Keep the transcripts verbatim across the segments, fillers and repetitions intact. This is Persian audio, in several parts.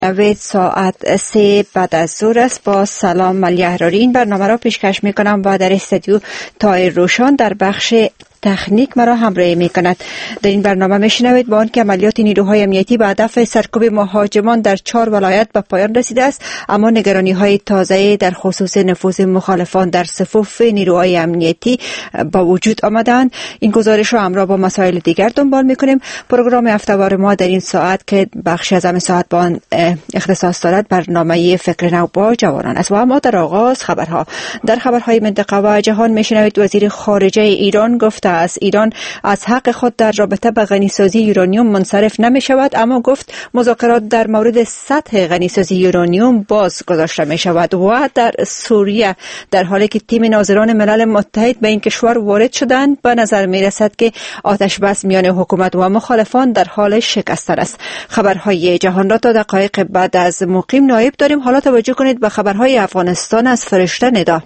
اوید ساعت سه بعد از ظهر است. با سلام ملیحراری این برنامه را پیشکش می کنم و در استودیو طاهر روشان در بخش تکنیک مرا همراهی می کند. در این برنامه می شنوید با آنکه عملیات نیروهای امنیتی به هدف سرکوب مهاجمان در چهار ولایت به پایان رسیده است، اما نگرانی های تازه در خصوص نفوذ مخالفان در صفوف نیروهای امنیتی با وجود آمدند. این گزارش را همراه با مسائل دیگر دنبال می کنیم. پروگرام هفته‌وار ما در این ساعت که بخشی از همین ساعت با آن اختصاص دارد برنامه فکر نو با جوانان است. و اما در آغاز خبرها. در خبرهای منطقه و جهان می شنوید وزیر خارجه ایران گفته از ایران از حق خود در رابطه با غنیسازی یورانیوم منصرف نمی شود، اما گفت مذاکرات در مورد سطح غنیسازی یورانیوم باز گذاشته می شود. و در سوریه در حالی که تیم ناظران ملل متحد به این کشور وارد شدند، به نظر می رسد که آتش بس میان حکومت و مخالفان در حال شکستن است. خبرهای جهان را تا دقایق بعد از مقیم نایب داریم. حالا توجه کنید به خبرهای افغانستان از فرشته ندا.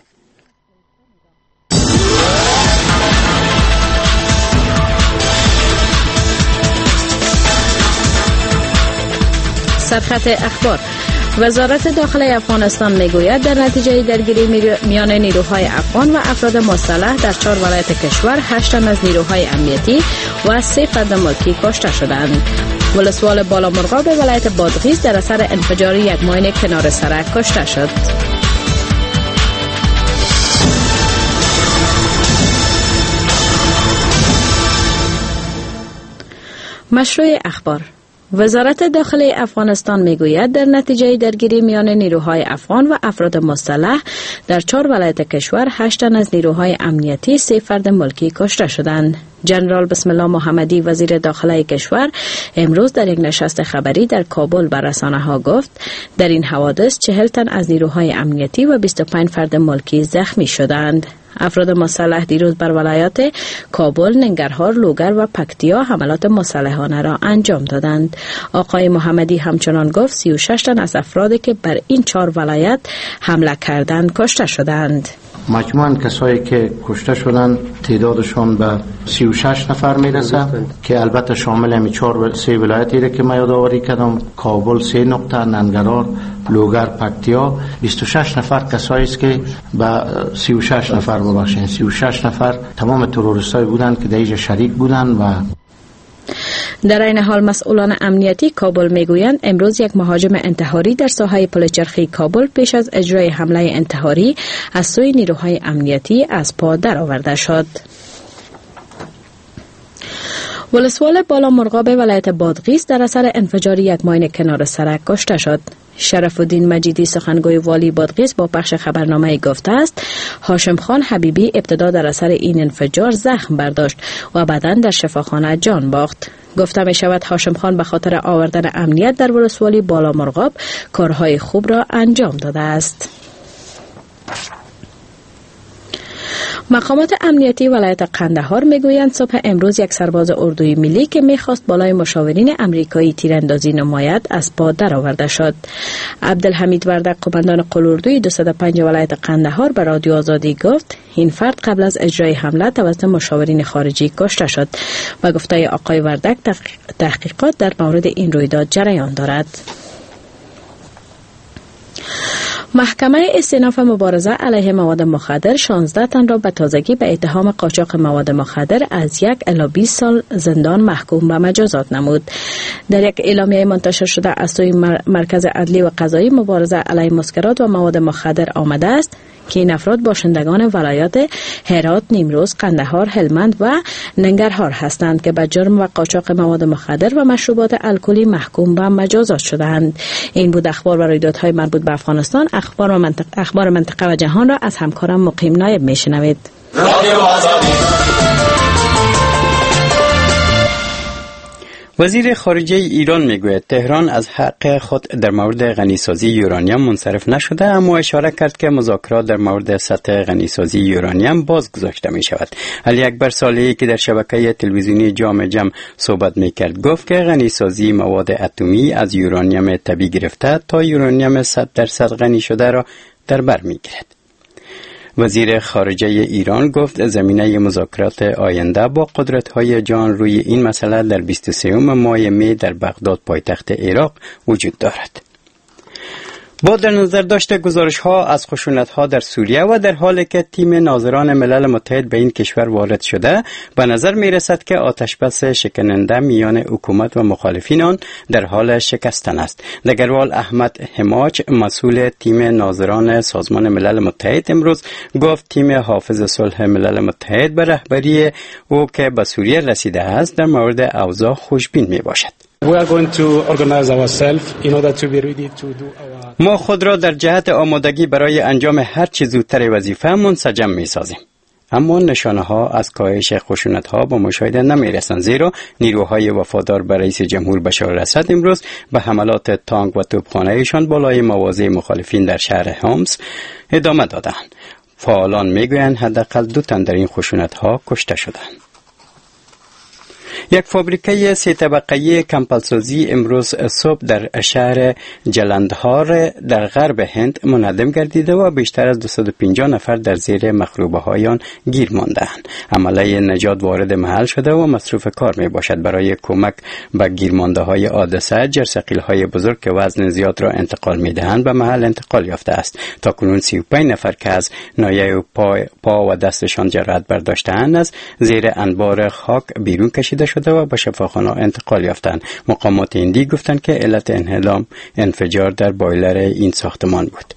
سرخط اخبار. وزارت داخلی افغانستان میگوید در نتیجه درگیری میان نیروهای افغان و افراد مسلح در چهار ولایت کشور هشت تن از نیروهای امنیتی و سه فرد ملکی کشته شدند. ولسوال بالامرغاب ولایت بادغیس در اثر انفجار یک ماین کنار سرک کشته شد. مشروع اخبار. وزارت داخلی افغانستان میگوید در نتیجه درگیری میان نیروهای افغان و افراد مسلح در چهار ولایت کشور هشت تن از نیروهای امنیتی سه فرد ملکی کشته شدند. جنرال بسم الله محمدی وزیر داخلی کشور امروز در یک نشست خبری در کابل به رسانه‌ها گفت در این حوادث چهل تن از نیروهای امنیتی و بیست و پنج فرد ملکی زخمی شدند. افراد مسلح دیروز بر ولایات کابل، ننگرهار، لوگر و پکتیا حملات مسلحانه را انجام دادند. آقای محمدی همچنان گفت سی و شش تن از افرادی که بر این چهار ولایت حمله کردند کشته شدند. مجموعاً کسایی که کشته شدند تعدادشان به سی و شش نفر میرسه که البته شامل همی چهار سه ولایتی را که من یادآوری کردم، کابل سه نقطه، ننگرهار، لوگر، پکتیا. بیست و شش نفر کسایی است که به سی و شش نفر ببخشید سی و شش نفر تمام تروریستایی بودند که در اینجا شریک بودند. و در این حال مسئولان امنیتی کابل میگویند امروز یک مهاجم انتحاری در ساحه پل چرخی کابل پیش از اجرای حمله انتحاری از سوی نیروهای امنیتی از پا درآورده شد. ولسوال بالامرغاب ولایت بادغیس در اثر انفجار یک ماین کنار سرک کشته شد. شرف الدین مجیدی سخنگوی والی بادغیس با پخش خبرنامه گفته است هاشم خان حبیبی ابتدا در اثر این انفجار زخم برداشت و بعداً در شفاخانه جان باخت. گفته می شود هاشم خان به خاطر آوردن امنیت در ولسوالی بالامرغاب کارهای خوب را انجام داده است. مقامات امنیتی ولایت قندهار میگویند صبح امروز یک سرباز اردوی ملی که میخواست بالای مشاورین امریکایی تیراندازی نماید از پا درآورده شد. عبدالحمید وردک قماندان قلاردوی دویست و پنج ولایت قندهار به رادیو آزادی گفت این فرد قبل از اجرای حمله توسط مشاورین خارجی کشته شد و گفته آقای وردک تحقیقات در مورد این رویداد جریان دارد. محکمه استئناف مبارزه علیه مواد مخدر شانزده تن را به تازگی به اتهام قاچاق مواد مخدر از یک الی بیست سال زندان محکوم به مجازات نمود. در یک اعلامیه منتشر شده از سوی مرکز عدلی و قضایی مبارزه علیه مسکرات و مواد مخدر آمده است که این افراد باشندگان ولایات هرات، نیمروز، قندهار، هلمند و ننگرهار هستند که به جرم و قاچاق مواد مخدر و مشروبات الکلی محکوم به مجازات شدند. این بود اخبار و رویدادهای مربوط به افغانستان. اخبار و منطقه, اخبار منطقه و جهان را از همکارم مقیم نایب میشنوید. وزیر خارجه ایران میگوید تهران از حق خود در مورد غنیسازی یورانیم منصرف نشده، اما اشاره کرد که مذاکرات در مورد سطح غنیسازی یورانیم باز گذاشته می شود. علی اکبر صالحی که در شبکه تلویزیونی جام جم صحبت میکرد گفت که غنیسازی مواد اتمی از یورانیم طبیعی گرفته تا یورانیم صد درصد غنی شده را در بر میگیرد. وزیر خارجه ایران گفت زمینه مذاکرات آینده با قدرت‌های جهان روی این مسئله در بیست و سوم ماه می در بغداد پایتخت عراق وجود دارد. با در نظر داشته گزارش ها از خشونت ها در سوریه و در حالی که تیم ناظران ملل متحد به این کشور وارد شده، به نظر می رسد که آتشبس شکننده میان حکومت و مخالفین آن در حال شکستن است. دگروال احمد حماچ، مسئول تیم ناظران سازمان ملل متحد، امروز گفت تیم حافظ صلح ملل متحد به رهبری او که به سوریه رسیده است در مورد اوضاع خوشبین می باشد. ما خود را در جهت آمادگی برای انجام هر چه زودتر وظیفه منسجم می سازیم. اما نشانه ها از کاهش خشونت ها با مشاهده نمی رسند، زیرا نیروهای وفادار به رئیس جمهور بشار الاسد امروز به حملات تانک و توپخانه‌ایشان بالای مواضع مخالفین در شهر حمص ادامه دادند. فعالان می گویند حداقل دو تن در این خشونت ها کشته شدند. یک فابریکه سه طبقه‌ای کمپلسازی امروز صبح در شهر جلندهار در غرب هند منهدم گردیده و بیشتر از دویست و پنجاه نفر در زیر مخروبه های آن گیر مانده‌اند. عمله نجات وارد محل شده و مصروف کار می باشد. برای کمک به گیرمانده های حادثه، جرثقیل های بزرگ که وزن زیاد را انتقال می دهند به محل انتقال یافته است. تا کنون سی و پنج نفر که از نایه پا, پا و دستشان جراحت برداشته‌اند از زیر انبار خاک بیرون کشیده شده و به شفاخانه انتقال یافتند. مقامات هندی گفتند که علت انهدام انفجار در بایلر این ساختمان بود.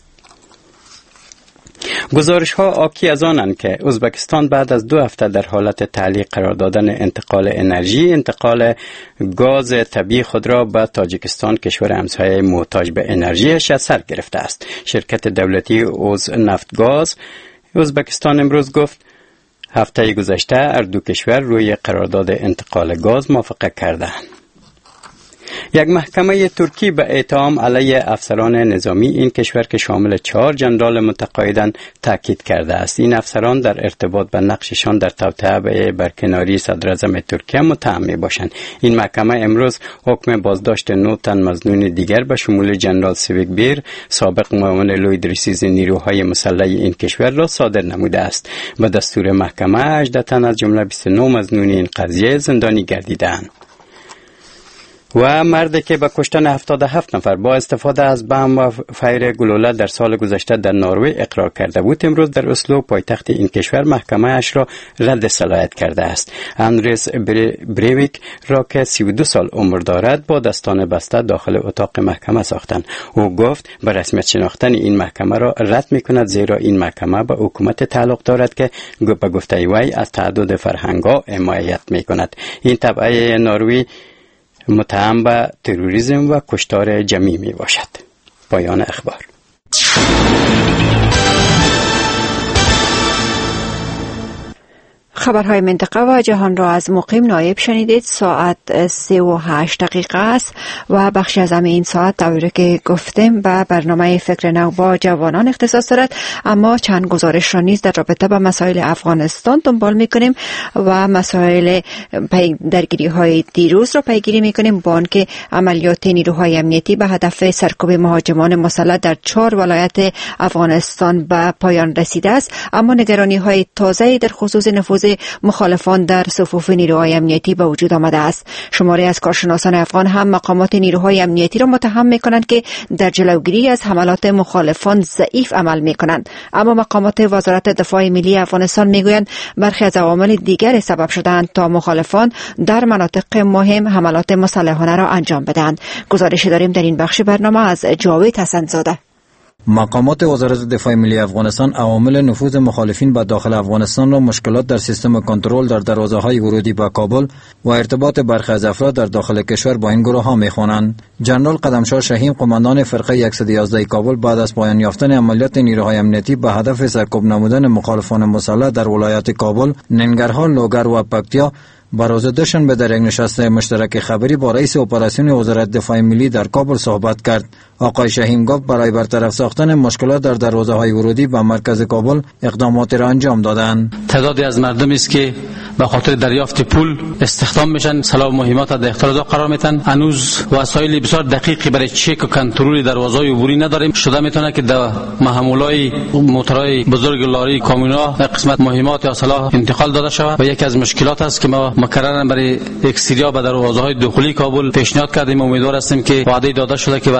گزارش ها آکی از آنند که ازبکستان بعد از دو هفته در حالت تعلیق قرار دادن انتقال انرژی، انتقال گاز طبیعی خود را به تاجیکستان، کشور همسایه محتاج به انرژیش، سر گرفته است. شرکت دولتی اوز نفتگاز ازبکستان امروز گفت هفته گذشته هر دو کشور روی قرارداد انتقال گاز موافقت کردند. یک محکمه ترکی به اتهام علیه افسران نظامی این کشور که شامل چهار جنرال متقاعدند تاکید کرده است. این افسران در ارتباط به نقششان در توطئه به برکناری صدراعظم ترکیه متهم میباشند. این محکمه امروز حکم بازداشت نه تن مظنون دیگر به شمول جنرال سیویک بیر، سابق معاون لوی درسیز نیروهای مسلح این کشور را صادر نموده است. به دستور محکمه هجده تن از جمله بیست و نه مظنون این قضیه زندانی گردیدند. و مردی که به کشتن هفتاد و هفت نفر با استفاده از بم و فیر گلوله در سال گذشته در نروژ اقرار کرده بود، امروز در اسلو پایتخت این کشور محکمه اش را رد صلاحیت کرده است. اندریس بریویک را که سی و دو سال عمر دارد با دستان بسته داخل اتاق محکمه ساختند. او گفت به رسمیت شناختن این محکمه را رد می‌کند، زیرا این محکمه به حکومت تعلق دارد که به گفته وی از تعدد فرهنگ‌ها حمایت می‌کند. این تبعه نروژ متهم به تروریسم و کشتار جمعی می باشد. پایان اخبار. خبرهای منطقه و جهان را از مقیم نایب شنیدید. ساعت سه و هشت دقیقه است و بخشی از همین ساعت طوری که گفتیم به برنامه فکر نو با جوانان اختصاص دارد، اما چند گزارش را نیز در رابطه با مسائل افغانستان دنبال میکنیم و مسائل درگیری های دیروز را پیگیری میکنیم با آنکه عملیات نیروهای امنیتی به هدف سرکوب مهاجمان مسلح در چهار ولایت افغانستان به پایان رسیده است، اما نگرانی های تازه در خصوص نفوذ مخالفان در صفوف نیروهای امنیتی به وجود آمده است. شماری از کارشناسان افغان هم مقامات نیروهای امنیتی را متهم می‌کنند که در جلوگیری از حملات مخالفان ضعیف عمل می‌کنند، اما مقامات وزارت دفاع ملی افغانستان می‌گویند برخی از عوامل دیگر سبب شدند تا مخالفان در مناطق مهم حملات مسلحانه را انجام بدهند. گزارشی داریم در این بخش برنامه از جاوید حسن‌زاده. مقامات وزارت دفاع ملی افغانستان عوامل نفوذ مخالفین به داخل افغانستان را مشکلات در سیستم کنترل در دروازه‌های ورودی به کابل و ارتباط برخی از افراد در داخل کشور با این گروه ها می‌خوانند. جنرال قدمشاه شهیم، قماندان فرقه صد و یازده کابل، بعد از پایان یافتن عملیات نیروهای امنیتی به هدف سرکوب نمودن مخالفان مسلح در ولایات کابل، ننگرهار، لوگر و پکتیا، بروز دوشنبه در یک نشست مشترک خبری با رئیس اپراسیون وزارت دفاع ملی در کابل صحبت کرد. آقای شهیم گفت برای برطرف ساختن مشکلات در دروازه‌های ورودی به مرکز کابل اقدامات را انجام دادند. تعدادی از مردمی است که به خاطر دریافت پول استخدام میشن، سلاح مهمات در اختیار قرار میتن. هنوز وسایل بسیار دقیقی برای چک و کنترل دروازه‌های عبوری نداریم. شده میتونه که در محمولای موتورهای بزرگ، لاری، کامیونا قسمت مهمات یا سلاح انتقال داده شود و یکی از مشکلات است که ما مکررن برای یک سریا به دروازه‌های داخلی کابل پیشنهاد کردیم. امیدوار هستیم که وعده داده شده که به اسرع وقت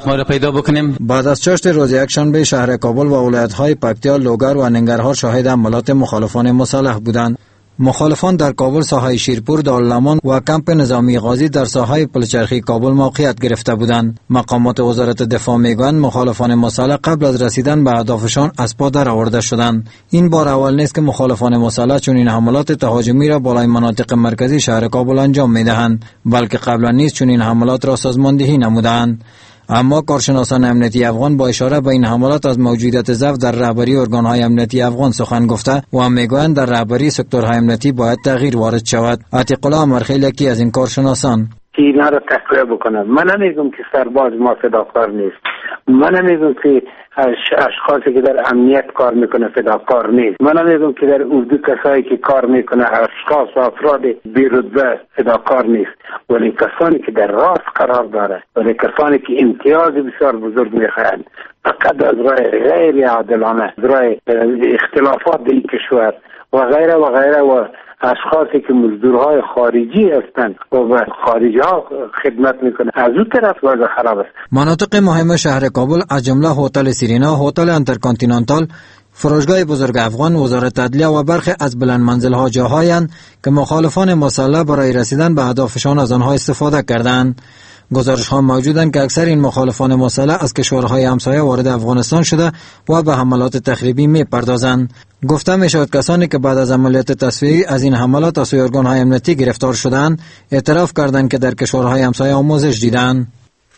ما را پیدا بکنیم. بعد از چاشت روز یکشنبه شهر کابل و ولایت‌های پکتیا، لوگر و ننگرهار شاهد حملات مخالفان مسلح بودند. مخالفان در کابل ساحه شیرپور، دارالمان و کمپ نظامی غازی در ساحه پلچرخی کابل موقعیت گرفته بودند. مقامات وزارت دفاع میگویند مخالفان مسلح قبل از رسیدن به اهدافشان از پا در آورده شدند. این بار اول نیست که مخالفان مسلح چنین حملات تهاجمی را بالای مناطق مرکزی شهر کابل انجام میدهند، بلکه قبلا نیز چنین حملات را سازماندهی نمودند. اما کارشناسان امنیتی افغان با اشاره به این حملات از موجودیت ضعف در رهبری ارگان‌های امنیتی افغان سخن گفته و میگویند در رهبری سکتورهای امنیتی باید تغییر وارد شود. عتیق الله امرخیل یکی از این کارشناسان که اینا را تقویه بکنن. من نمیگم که سرباز ما فداکار نیست، من نمیگم که اشخاصی که در امنیت کار میکنه فداکار نیست، من نمیگم که در اردو کسایی که کار میکنه اشخاص و افراد بی‌رتبه فداکار نیست، ولی کسانی که در راست قرار داره، ولی کسانی که امتیاز بسیار بزرگ میخواهند فقط از راه غیر عادلانه، از راه اختلافات در این کشور و غیره و غیره و اشخاصی که مزدورهای خارجی هستند و به خارجی ها خدمت میکنه، از اون طرف وضع خراب است. مناطق مهم شهر کابل از جمله هتل سیرینا، هتل انترکانتینانتال، فروشگاه بزرگ افغان، وزارت عدلیه و برخی از بلند منزل‌ها جاهایند که مخالفان مسلح برای رسیدن به اهدافشان از آنها استفاده کردند. گزارش‌ها موجودند که اکثر این مخالفان مسلح از کشورهای همسایه وارد افغانستان شده و به حملات تخریبی می‌پردازند. گفته می‌شود کسانی که بعد از عملیات تصفیه‌ای از این حملات از سوی ارگان‌های امنیتی گرفتار شدند، اعتراف کردند که در کشورهای همسایه آموزش دیدند.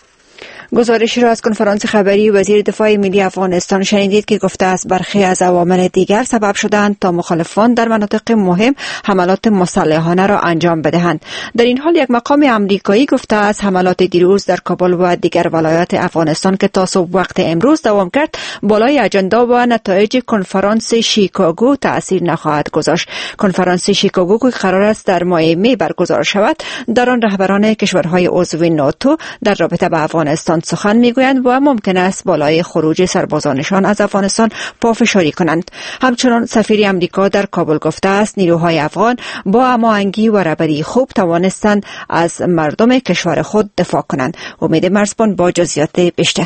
گزارشی را از کنفرانس خبری وزیر دفاع ملی افغانستان شنیدید که گفته است برخی از عوامل دیگر سبب شدند تا مخالفان در مناطق مهم حملات مسلحانه را انجام بدهند. در این حال یک مقام امریکایی گفته است حملات دیروز در کابل و دیگر ولایات افغانستان که تا صبح وقت امروز دوام کرد بالای اجندا و نتایج کنفرانس شیکاگو تأثیر نخواهد گذاشت. کنفرانس شیکاگو که قرار است در ماه می برگزار شود، در آن رهبران کشورهای عضو ناتو در رابطه با افغانستان سخن میگویند و ممکن است بالای خروج سربازانشان از افغانستان پافشاری کنند. همچنان سفیر امریکا در کابل گفته است نیروهای افغان با هماهنگی و رهبری خوب توانستند از مردم کشور خود دفاع کنند. امید مرزبان با جزئیات بیشتر.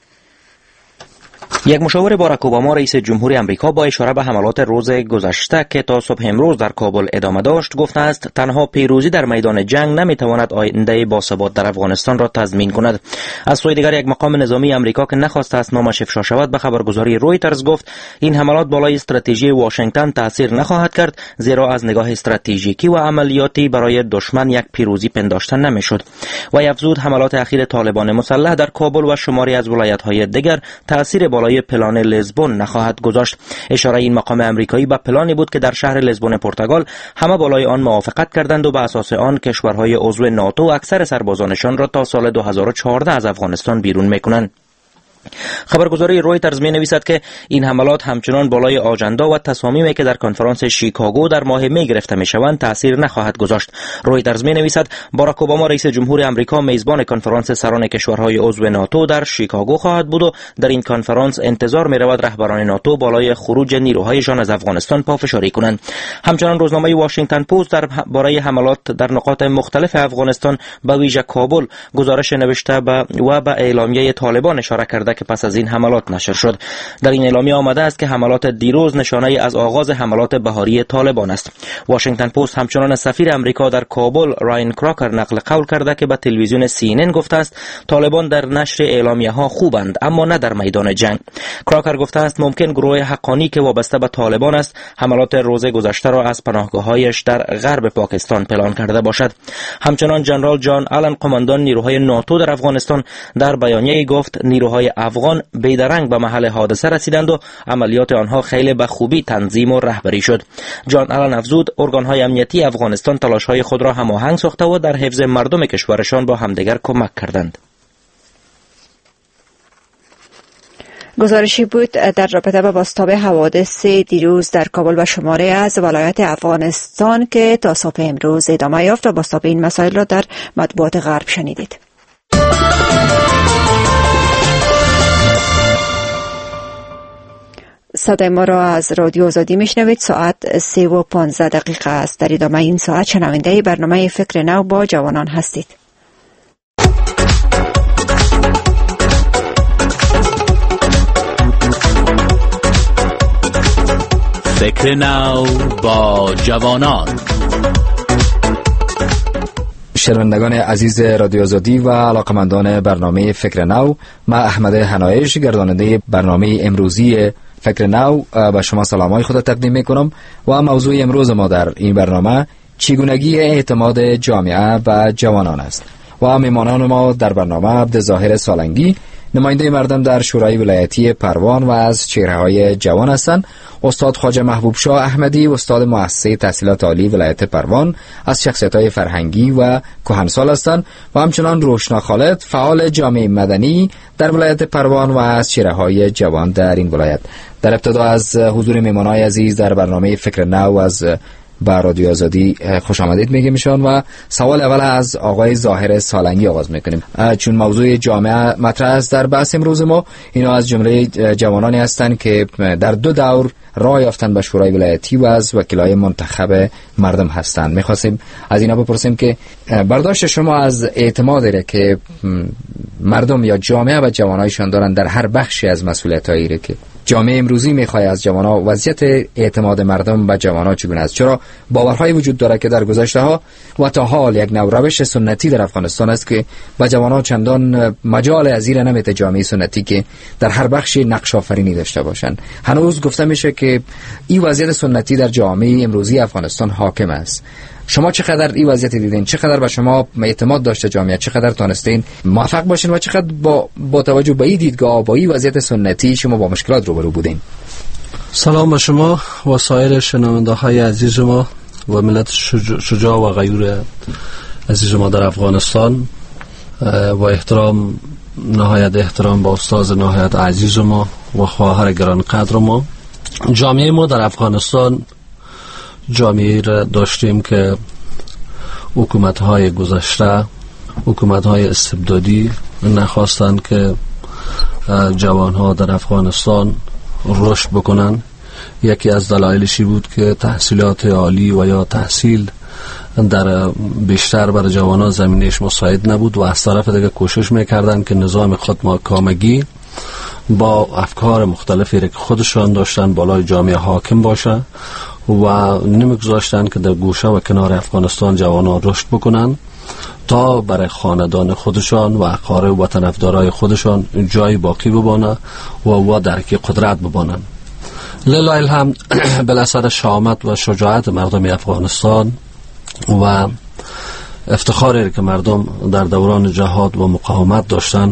یک مشاور باراک اوباما رئیس جمهور امریکا با اشاره به حملات روز گذشته که تا صبح امروز در کابل ادامه داشت گفته است تنها پیروزی در میدان جنگ نمیتواند آینده باثبات در افغانستان را تضمین کند. از سوی دیگر یک مقام نظامی امریکا که نخواسته است نامش افشا شود به خبرگزاری رویترز گفت این حملات بالای استراتژی واشنگتن تاثیر نخواهد کرد، زیرا از نگاه استراتژیکی و عملیاتی برای دشمن یک پیروزی پنداشته نمیشد. و افزود حملات اخیر طالبان مسلح در کابل و شماری از ولایت‌های دیگر تاثیر بالای پلان لزبون نخواهد گذاشت. اشاره این مقام امریکایی به پلانی بود که در شهر لزبون پرتغال همه بالای آن موافقت کردند و به اساس آن کشورهای عضو ناتو اکثر سربازانشان را تا سال دو هزار و چهارده از افغانستان بیرون میکنند. خبرگزاری رویترز می نویسد که این حملات همچنان بالای آجندا و تصامیمی که در کنفرانس شیکاگو در ماه می گرفته می شوند تاثیر نخواهد گذاشت. رویترز می نویسد باراک اوباما رئیس جمهور امریکا میزبان کنفرانس سران کشورهای عضو ناتو در شیکاگو خواهد بود و در این کنفرانس انتظار می رود رهبران ناتو بالای خروج نیروهایشان از افغانستان پافشاری کنند. همچنان روزنامه واشنگتن پست در باره حملات در نقاط مختلف افغانستان به ویژه کابل گزارش نوشته و به اعلامیه طالبان اشاره کرده که پس از این حملات نشر شد. در این اعلامیه آمده است که حملات دیروز نشانه از آغاز حملات بهاری طالبان است. واشنگتن پست همچنان سفیر امریکا در کابل راین کراکر نقل قول کرده که به تلویزیون سی ان ان گفته است طالبان در نشر اعلامیه ها خوبند اما نه در میدان جنگ. کراکر گفته است ممکن گروه حقانی که وابسته به طالبان است حملات روز گذشته را از پناهگاه‌هایش در غرب پاکستان پلان کرده باشد. همچنان جنرال جان آلن قماندان نیروهای ناتو در افغانستان در بیانیه‌ای گفت نیروهای افغان بیدرنگ به محل حادثه رسیدند و عملیات آنها خیلی به خوبی تنظیم و رهبری شد. جان آلن افزود ارگان‌های امنیتی افغانستان تلاش‌های خود را هماهنگ ساخته و در حفظ مردم کشورشان با همدیگر کمک کردند. گزارشی بود در رابطه با بازتاب حوادث دیروز در کابل و شماره از ولایات افغانستان که تا صبح امروز ادامه یافت و بازتاب این مسائل را در مطبوعات غرب شنیدید. صدای ما را از رادیو آزادی میشنوید. ساعت سه و پانزده دقیقه است. در ادامه این ساعت شنونده برنامه فکر نو با جوانان هستید. فکر نو با جوانان. شنوندگان عزیز رادیو آزادی و علاقمندان برنامه فکر نو، من احمد حنایش گرداننده برنامه امروزی فکر نو به شما سلامای خود تقدیم میکنم و موضوع امروز ما در این برنامه چگونگی اعتماد جامعه و جوانان است و میهمانان ما در برنامه عبدالظاهر سالنگی، نماینده مردم در شورای ولایتی پروان و از چهره‌های جوان هستند، استاد خواجه محبوب شاه احمدی، استاد مؤسسه تحصیلات عالی ولایت پروان، از شخصیت‌های فرهنگی و کهنسال هستند و همچنان روشنا خالد، فعال جامعه مدنی در ولایت پروان و از چهره‌های جوان در این ولایت. در ابتدا از حضور میهمانان عزیز در برنامه فکر نو از با رادیو آزادی خوش آمدید میگیم ایشان و سوال اول از آقای ظاهر سالنگی آغاز میکنیم، چون موضوع جامعه مطرح است در بحث امروز ما. اینا از جمله جوانانی هستند که در دو دور راه یافتن به شورای ولایتی و از وکلای منتخب مردم هستند. میخواستیم از اینا بپرسیم که برداشت شما از اعتمادی که مردم یا جامعه و جوانایشان دارن در هر بخشی از مسئولیتایی که جامعه امروزی میخواد از جوانا، وضعیت اعتماد مردم به جوانا چگونه است؟ چرا باورهایی وجود داره که در گذشته ها و تا حال یک نوع روش سنتی در افغانستان است که به جوانا چندان مجال ازیر نمیده جامعه سنتی که در هر بخشی نقش آفرینی داشته باشن. هنوز گفته میشه که این وضعیت سنتی در جامعه امروزی افغانستان حاکم است. شما چقدر این وضعیت دیدین؟ چقدر به شما اعتماد داشته جامعه؟ چقدر تونستین موفق باشین و چقدر با با توجه به این دیدگاه با این وضعیت سنتی شما با مشکلات روبرو بودین؟ سلام به شما و سایر شنونده‌های عزیز ما و ملت شجاع, شجاع و غیور عزیز ما در افغانستان و احترام، نهایت احترام با استاد نهایت عزیز ما و خواهر گرانقدر ما. جامعه ما در افغانستان جامعه را داشتیم که حکومت‌های گذشته، حکومت‌های استبدادی نخواستند که جوان‌ها در افغانستان رشد بکنن. یکی از دلایلشی بود که تحصیلات عالی و یا تحصیل در بیشتر برای جوانان زمینش مساعد نبود و از طرف دیگه کوشش میکردن که نظام خودکامگی با افکار مختلفی که خودشان داشتن بالای جامعه حاکم باشه و نمیگذاشتن که در گوشه و کنار افغانستان جوانان رشد بکنن تا برای خاندان خودشان و اقارب و طرفدارای خودشان جای باقی ببانه و و درکی قدرت ببانن. لله الحمد بالاثر شهامت و شجاعت مردم افغانستان و افتخاری که مردم در دوران جهاد و مقاومت داشتن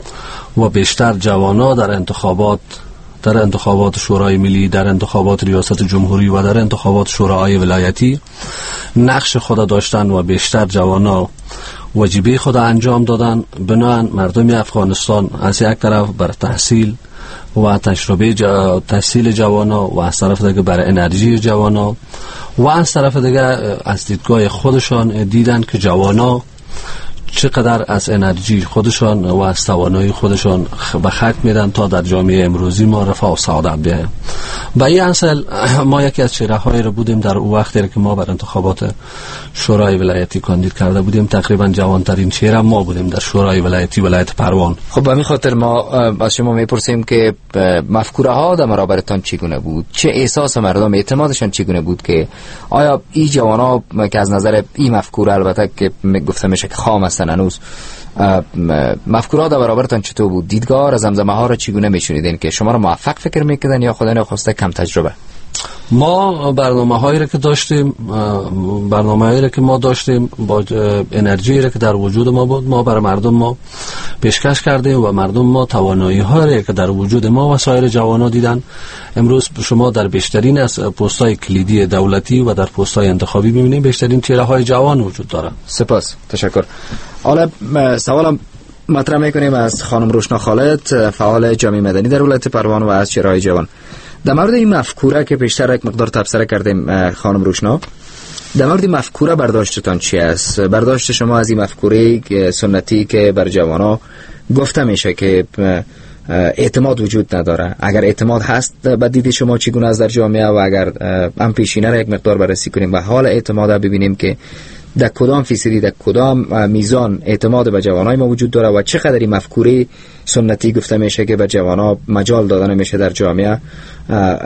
و بیشتر جوانا در انتخابات در انتخابات شورای ملی، در انتخابات ریاست جمهوری و در انتخابات شورای ولایتی نقش خود داشتن و بیشتر جوانا واجبه خود انجام دادن. بنابراین مردم افغانستان از یک طرف بر تحصیل و تجربه جا... تحصیل جوانا و از طرف دیگه بر انرژی جوانا و از طرف دیگه از دیدگاه خودشان دیدن که جوانا چقدر از انرژی خودشان و از توانایی خودشان به خرج میدن تا در جامعه امروزی ما رفاه و سعادت بیایم. به این اصل ما یکی از چهره‌هایی رو بودیم در اون وقتی که ما بر انتخابات شورای ولایتی کاندید کرده بودیم. تقریبا جوانترین چهره ما بودیم در شورای ولایتی ولایت پروان. خب به همین خاطر ما از شما میپرسیم که مفکوره ها در برابرتان چگونه بود؟ چه احساس مردم، اعتمادشان چگونه بود که آیا این جوانا که از نظر این مفکوره البته که گفته میشه که خام هستن هنوز، مفکورات در برابرتان چطور بود؟ دیدگاه را، زمزمه ها را چگونه میشنیدین که شما را موفق فکر میکردن یا خدا نخواسته کم تجربه؟ ما برنامه هایی را که داشتیم برنامه هایی را که ما داشتیم با انرژی را که در وجود ما بود، ما برای مردم ما پیشکش کردیم و مردم ما توانایی هایی که در وجود ما و سایر جوانا دیدن. امروز شما در بیشترین از پست های کلیدی دولتی و در پست های انتخابی میبینید بیشترین چهره های جوان وجود داره. سپاس، تشکر. حالا سوالم مطرح میکنیم از خانم روشنا خالد، فعال جامعه مدنی در ولایت پروان و از چهره های جوان. در مورد این مفکوره که پیشتر یک مقدار تبصره کردیم خانم روشنا، در مورد این مفکوره برداشتتان چی است؟ برداشت شما از این مفکوره سنتی که بر جوانا گفته میشه که اعتماد وجود نداره، اگر اعتماد هست بعد دید شما چگونه است در جامعه و اگر هم پیشینه را یک مقدار بررسی کنیم و حال اعتماد ببینیم که در کدام فیصدی، در کدام میزان اعتماد به جوانای ما وجود داره و چقدر این مفکوره سنتی گفته میشه که به جوانا مجال داده نمیشه در جامعه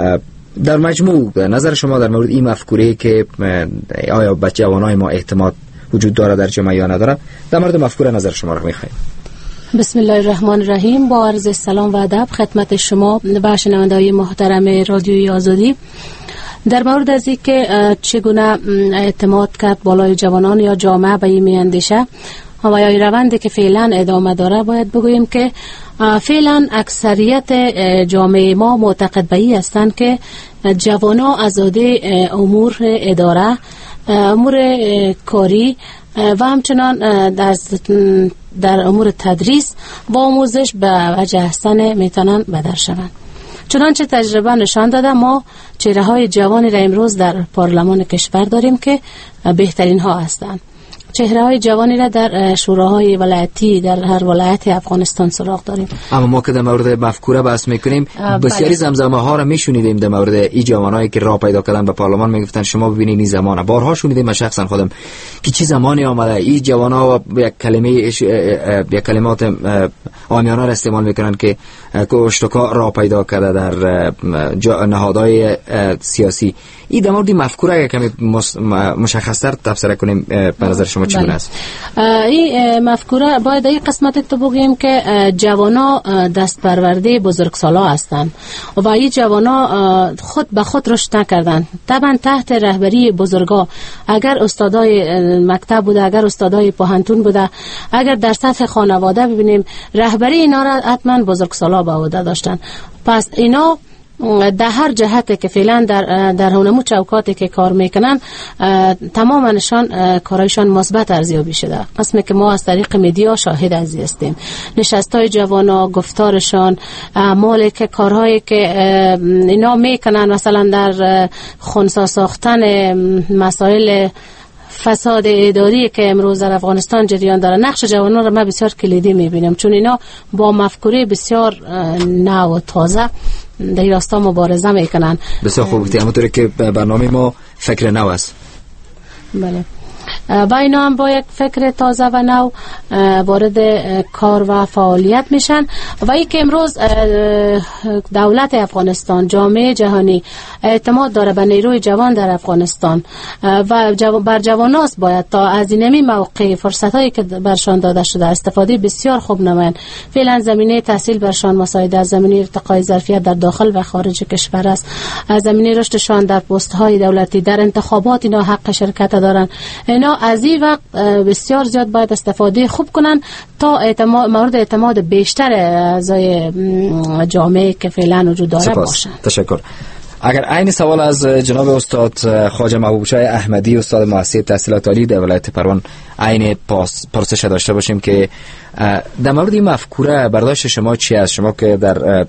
در مجموع نظر شما در مورد این مفکوره که آیا به جوانای ما اعتماد وجود داره در جامعه یا نداره، در مورد مفکوره نظر شما را می‌خوایم. بسم الله الرحمن الرحیم. با عرض سلام و ادب خدمت شما و شنونده‌های محترم رادیوی آزادی. در مورد از اینکه چگونه اعتماد کرد بالای جوانان یا جامعه به این میاندیشه و یا روندی که فعلا ادامه داره، باید بگوییم که فعلا اکثریت جامعه ما معتقد به این هستند که جوانا آزادی امور اداره، امور کاری و همچنان در در امور تدریس و آموزش به وجه احسن میتونن بدر شوند. چنانچه تجربه نشان داده ما چهره های جوانی را امروز در پارلمان کشور داریم که بهترین ها هستند. چهره های جوانی را در شوراهای ولایتی در هر ولایت افغانستان سراغ داریم. اما ما که در مورد مفکوره بحث میکنیم، بسیاری زمزمه ها را میشنیدیم در مورد این جوانایی که راه پیدا کردن به پارلمان، میگفتن شما ببینید این زمانه. بارها شنیدیم، من شخصا خودم، که چه زمانی آمده این جوانا یک کلمه یک کلمات عامیانه را استعمال میکنن که اشتکا راه پیدا کرده در نهادهای سیاسی. این در مورد مفکوره اگه کمی مشخص‌تر تفسیر کنیم به نظر شما چگونه است؟ این مفکوره باید این قسمت تو بگیم که جوانا دست پرورده بزرگسالا هستند و این جوانا خود به خود رشد نکردن. طبعا تحت رهبری بزرگا، اگر استادای مکتب بوده، اگر استادای پوهنتون بوده، اگر در سطح خانواده ببینیم رهبری اینا را حتما بزرگسالا به عهده داشتن. پس اینا در هر جهت که فعلا در در هنمو چوکاتی که کار میکنن تمامشان کارایشان مثبت ارزیابی شده. قسمی که ما از طریق مدیا شاهد از هستیم. نشستای جوانا، گفتارشان، اعمالی که کارهایی که اینا میکنن، مثلا در خنثی ساختن مسائل فساد اداری که امروز در افغانستان جریان داره، نقش جوانان را ما بسیار کلیدی میبینیم، چون اینا با مفکوره بسیار نو و تازه در راستا مبارزه میکنن. بسیار خوب گفتید. همونطوری که برنامه ما فکر نو است. بله. و اینا هم با یک فکر تازه و نو وارد کار و فعالیت میشن و این که امروز دولت افغانستان، جامعه جهانی اعتماد داره به نیروی جوان در افغانستان و بر جواناست باید تا از اینمی موقع فرصت هایی که برشان داده شده استفاده بسیار خوب نمایند. فعلا زمینه تحصیل برشان مساعده از زمینه ارتقای ظرفیت در داخل و خارج کشور است. از زمینه رشدشان در پست های دولتی، در انتخابات اینا حق شرکت دارن. اینا از این وقت بسیار زیاد باید استفاده خوب کنن تا اعتماد مورد اعتماد بیشتر اعضای جامعه که فعلا وجود داره باشن. تشکر. اگر عین سوال از جناب استاد خواجه محبوبشاه احمدی، استاد مؤسسه تحصیلات عالی در ولایت پروان، عین پرسش داشته باشیم که در مورد این مفکوره برداشت شما چی است؟ شما که در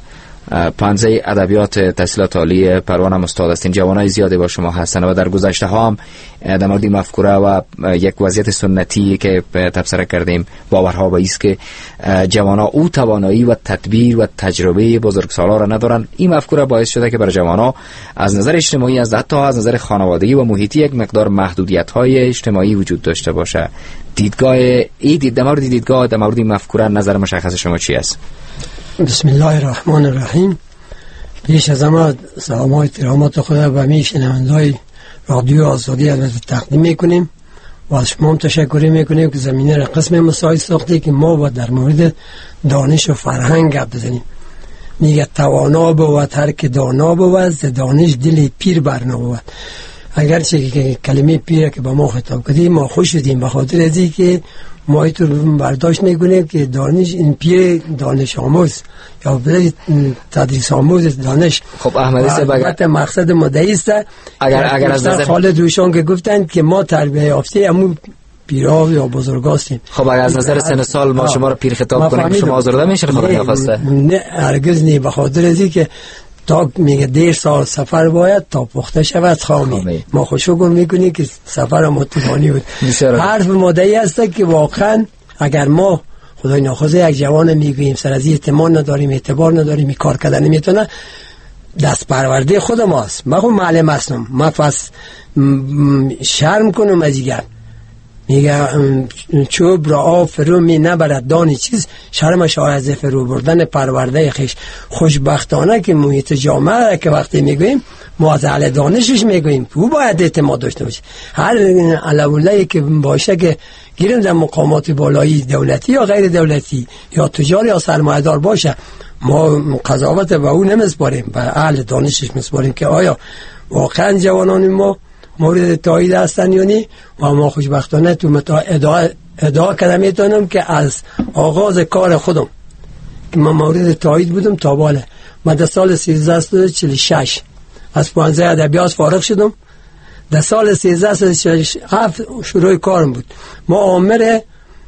پانزه ادبیات تحصیلات عالی پروان هم استاد هستین، جوانای زیادی با شما هستن و در گذشته ها هم در مورد مفکوره و یک وضعیت سنتی که تفسیر کردیم باورها به است که جوانا او توانایی و تدبیر و تجربه بزرگسالا را ندارن. این مفکوره باعث شده که برای جوانا از نظر اجتماعی، از حتی از نظر خانوادگی و محیطی یک مقدار محدودیت های اجتماعی وجود داشته باشه. دیدگاه ای در مورد دیدگاه در مورد مفکوره نظر مشخص شما چی است؟ بسم الله الرحمن الرحیم. پیش از همه سلام های احترامات خدا به همه شنونده‌های رادیو آزادی البته تقدیم میکنیم و از شما هم تشکر میکنیم که زمینه را قسم مساعد ساخته که ما با در مورد دانش و فرهنگ گپ بزنیم. میگه توانا بود هر که دانا بود، ز دانش دل پیر برنا بود. اگرچه که کلمه پیر که با ما خطاب کردیم ما خوش شدیم به خاطر از اینکه ما اینطور برداشت میکنیم که دانش این پیر دانش آموز یا تدریس آموز دانش. خب احمدی صاحب اگر مقصد ما است، اگر اگر از نظر خالد روشان که گفتند که ما تربیت یافته همون پیرا یا بزرگا هستیم. خب اگر از نظر سن سال ما شما رو پیر خطاب کنیم شما آزرده میشین خدا نخواسته؟ نه هرگز نه، به خاطر از اینکه تا میگه دیر سال سفر باید تا پخته شود خامی. ما خوشحال میکنیم که سفر ما طولانی بود. حرف مادهی هست که واقعا اگر ما خدای ناخواسته یک جوان میگوییم سر از اعتماد نداریم، اعتبار نداریم، کار کردن نمیتونه، دست پرورده خود ماست. من خود معلم هستم، من پس شرم کنم از دیگر میگه چوب را آب فرو می نبرد دانی چیز، شرمش از فرو بردن پرورده خیش. خوشبختانه که محیط جامعه که وقتی میگویم ما از اهل دانشش میگویم او باید اعتماد داشته باشه. هر علوله که باشه که گیریم در مقامات بالایی دولتی یا غیر دولتی یا تجاری یا سرمایه‌دار باشه، ما قضاوت به او نمیسپاریم، به اهل دانشش میسپاریم که آیا واقعا جوانان ما مورد تایید هستن یا نه. و ما خوشبختانه تو متا ادعا ادعا کردم میتونم که از آغاز کار خودم که من مورد تایید بودم تا بالا. من در سال سیزده و چهل و شش از پانزده ادبیات فارغ شدم. در سال سیزده و چهل و هفت شروع کارم بود. ما آمر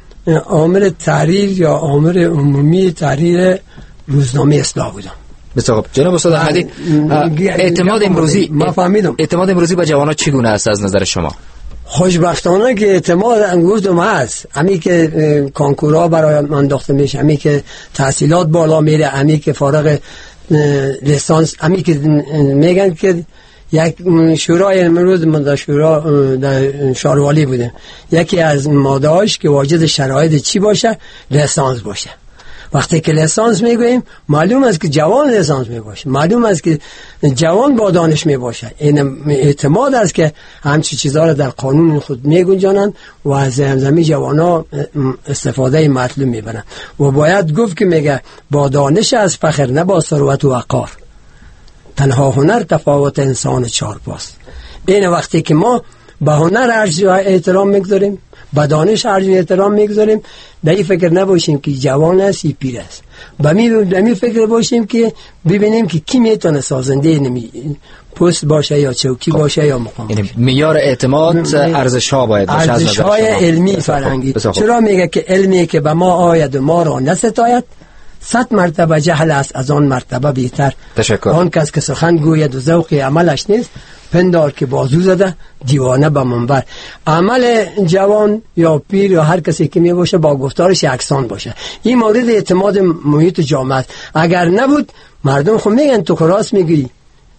آمر تحریر یا آمر عمومی تحریر روزنامه اصلاح بودم. بسیار خوب جناب استاد احمدی، اعتماد امروزی ما فهمیدم اعتماد امروزی به جوانان چگونه است از نظر شما؟ خوشبختانه که اعتماد انگوزم هست. همی که کانکورا برای انداخته میشه، همی که تحصیلات بالا میره، همی که فارغ لیسانس، همی که میگن که یک شورای امروز من در شورا در شاروالی بودم، یکی از مادهاش که واجد شرایط چی باشه لیسانس باشه. وقتی که لیسانس میگوییم معلوم است که جوان لیسانس میباشه، معلوم است که جوان با دانش میباشه. این اعتماد است که همچی چیزها را در قانون خود میگنجانند و از زمین جوانا استفاده مطلوب میبرند. و باید گفت که میگه با دانش از فخر، نه با ثروت و وقار. تنها هنر تفاوت انسان چارپاست. این وقتی که ما به هنر ارج احترام میگذاریم، با دانش ارج احترام میگذاریم، در این فکر نباشیم که جوان است یا پیر است. با می فکر باشیم که ببینیم که کی میتونه سازنده نمی پست باشه یا چوکی باشه یا مقام. یعنی معیار اعتماد ارزش ها باید باشه، ارزش های علمی فرهنگی. چرا میگه که علمی که به ما آید و ما را نستاید صد مرتبه جهل است از آن مرتبه بهتر. تشکر. آن کس که سخن گوید و ذوق عملش نیست، پندار که بازو زده دیوانه به منبر. عمل جوان یا پیر یا هر کسی که می باشه با گفتارش یکسان باشه. این مورد اعتماد محیط جامعه است. اگر نبود مردم خب میگن تو راست میگی،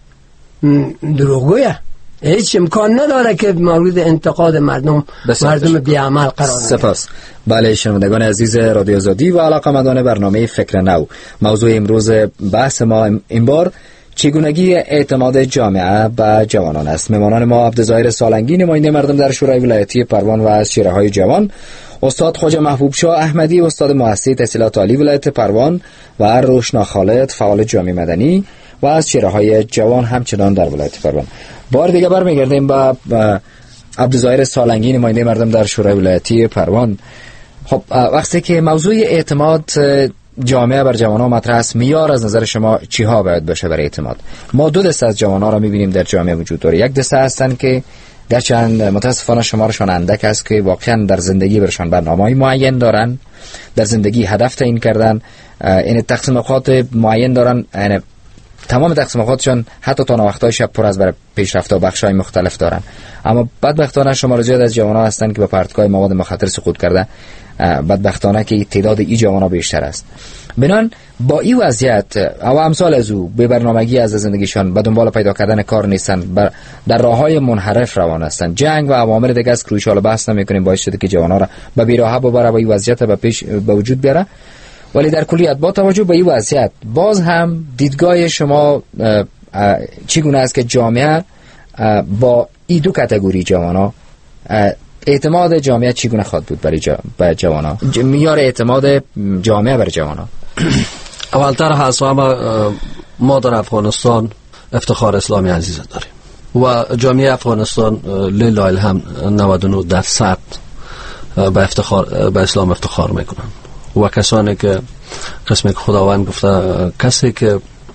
دروغگویه. هیچ امکان نداره که مورد انتقاد مردم مردم بی عمل قرار بگیره. سپاس. بله شنوندگان عزیز رادیو آزادی و علاقه‌مندان برنامه فکر نو، موضوع امروز بحث ما این بار چگونگی اعتماد جامعه به جوانان است. مهمانان ما عبدالظاهر سالنگی، نماینده مردم در شورای ولایتی پروان و از چهره‌های جوان، استاد خواجه محبوب شاه احمدی، استاد مؤسسه تحصیلات عالی ولایت پروان و روشنا خالد، فعال جامعه مدنی و از چهره‌های جوان همچنان در ولایت پروان. بار دیگه برمیگردیم با عبدالظاهر سالنگی، نماینده مردم در شورای ولایتی پروان. خب وقتی که موضوع اعتماد جامعه بر جوانان مطرح است، معیار از نظر شما چی ها باید باشه برای اعتماد؟ ما دو دسته از جوانان را می‌بینیم در جامعه وجود داره. یک دسته هستند که گرچند متاسفانه شمارشان اندک است که واقعا در زندگی برشان برنامه‌ای معین دارن، در زندگی هدف تعیین کردن، این تقسیم اوقات معین دارن، یعنی تمام تقسیم اوقاتشان حتی تا وقت‌های شب پر از برای پیشرفت و بخش‌های مختلف دارن. اما بدبختانه شمار زیاد از جوانان هستند که به پرتگاه مواد مخدر سقوط کرده. بدبختانه که تعداد ای جوانا بیشتر است. بنان با این وضعیت او امثال از او به برنامگی از زندگیشان به دنبال پیدا کردن کار نیستند، در راههای منحرف روان هستند. جنگ و عوامل دیگه از کرویش حالا بحث نمی‌کنیم، باعث شده که جوانا را به بیراهه ببره و این وضعیت به پیش به وجود بیاره. ولی در کلیت با توجه به این وضعیت باز هم دیدگاه شما چگونه است که جامعه با این دو کاتگوری جوانا اعتماد جامعه چگونه خواهد بود برای جا... جوانا؟ معیار اعتماد جامعه برای جوانا. اولتر هست و ما در افغانستان افتخار اسلامی عزیز داریم و جامعه افغانستان لله الحمد نود و نه درصد به افتخار به اسلام افتخار میکنن و کسانی که قسمی که خداوند گفته کسی که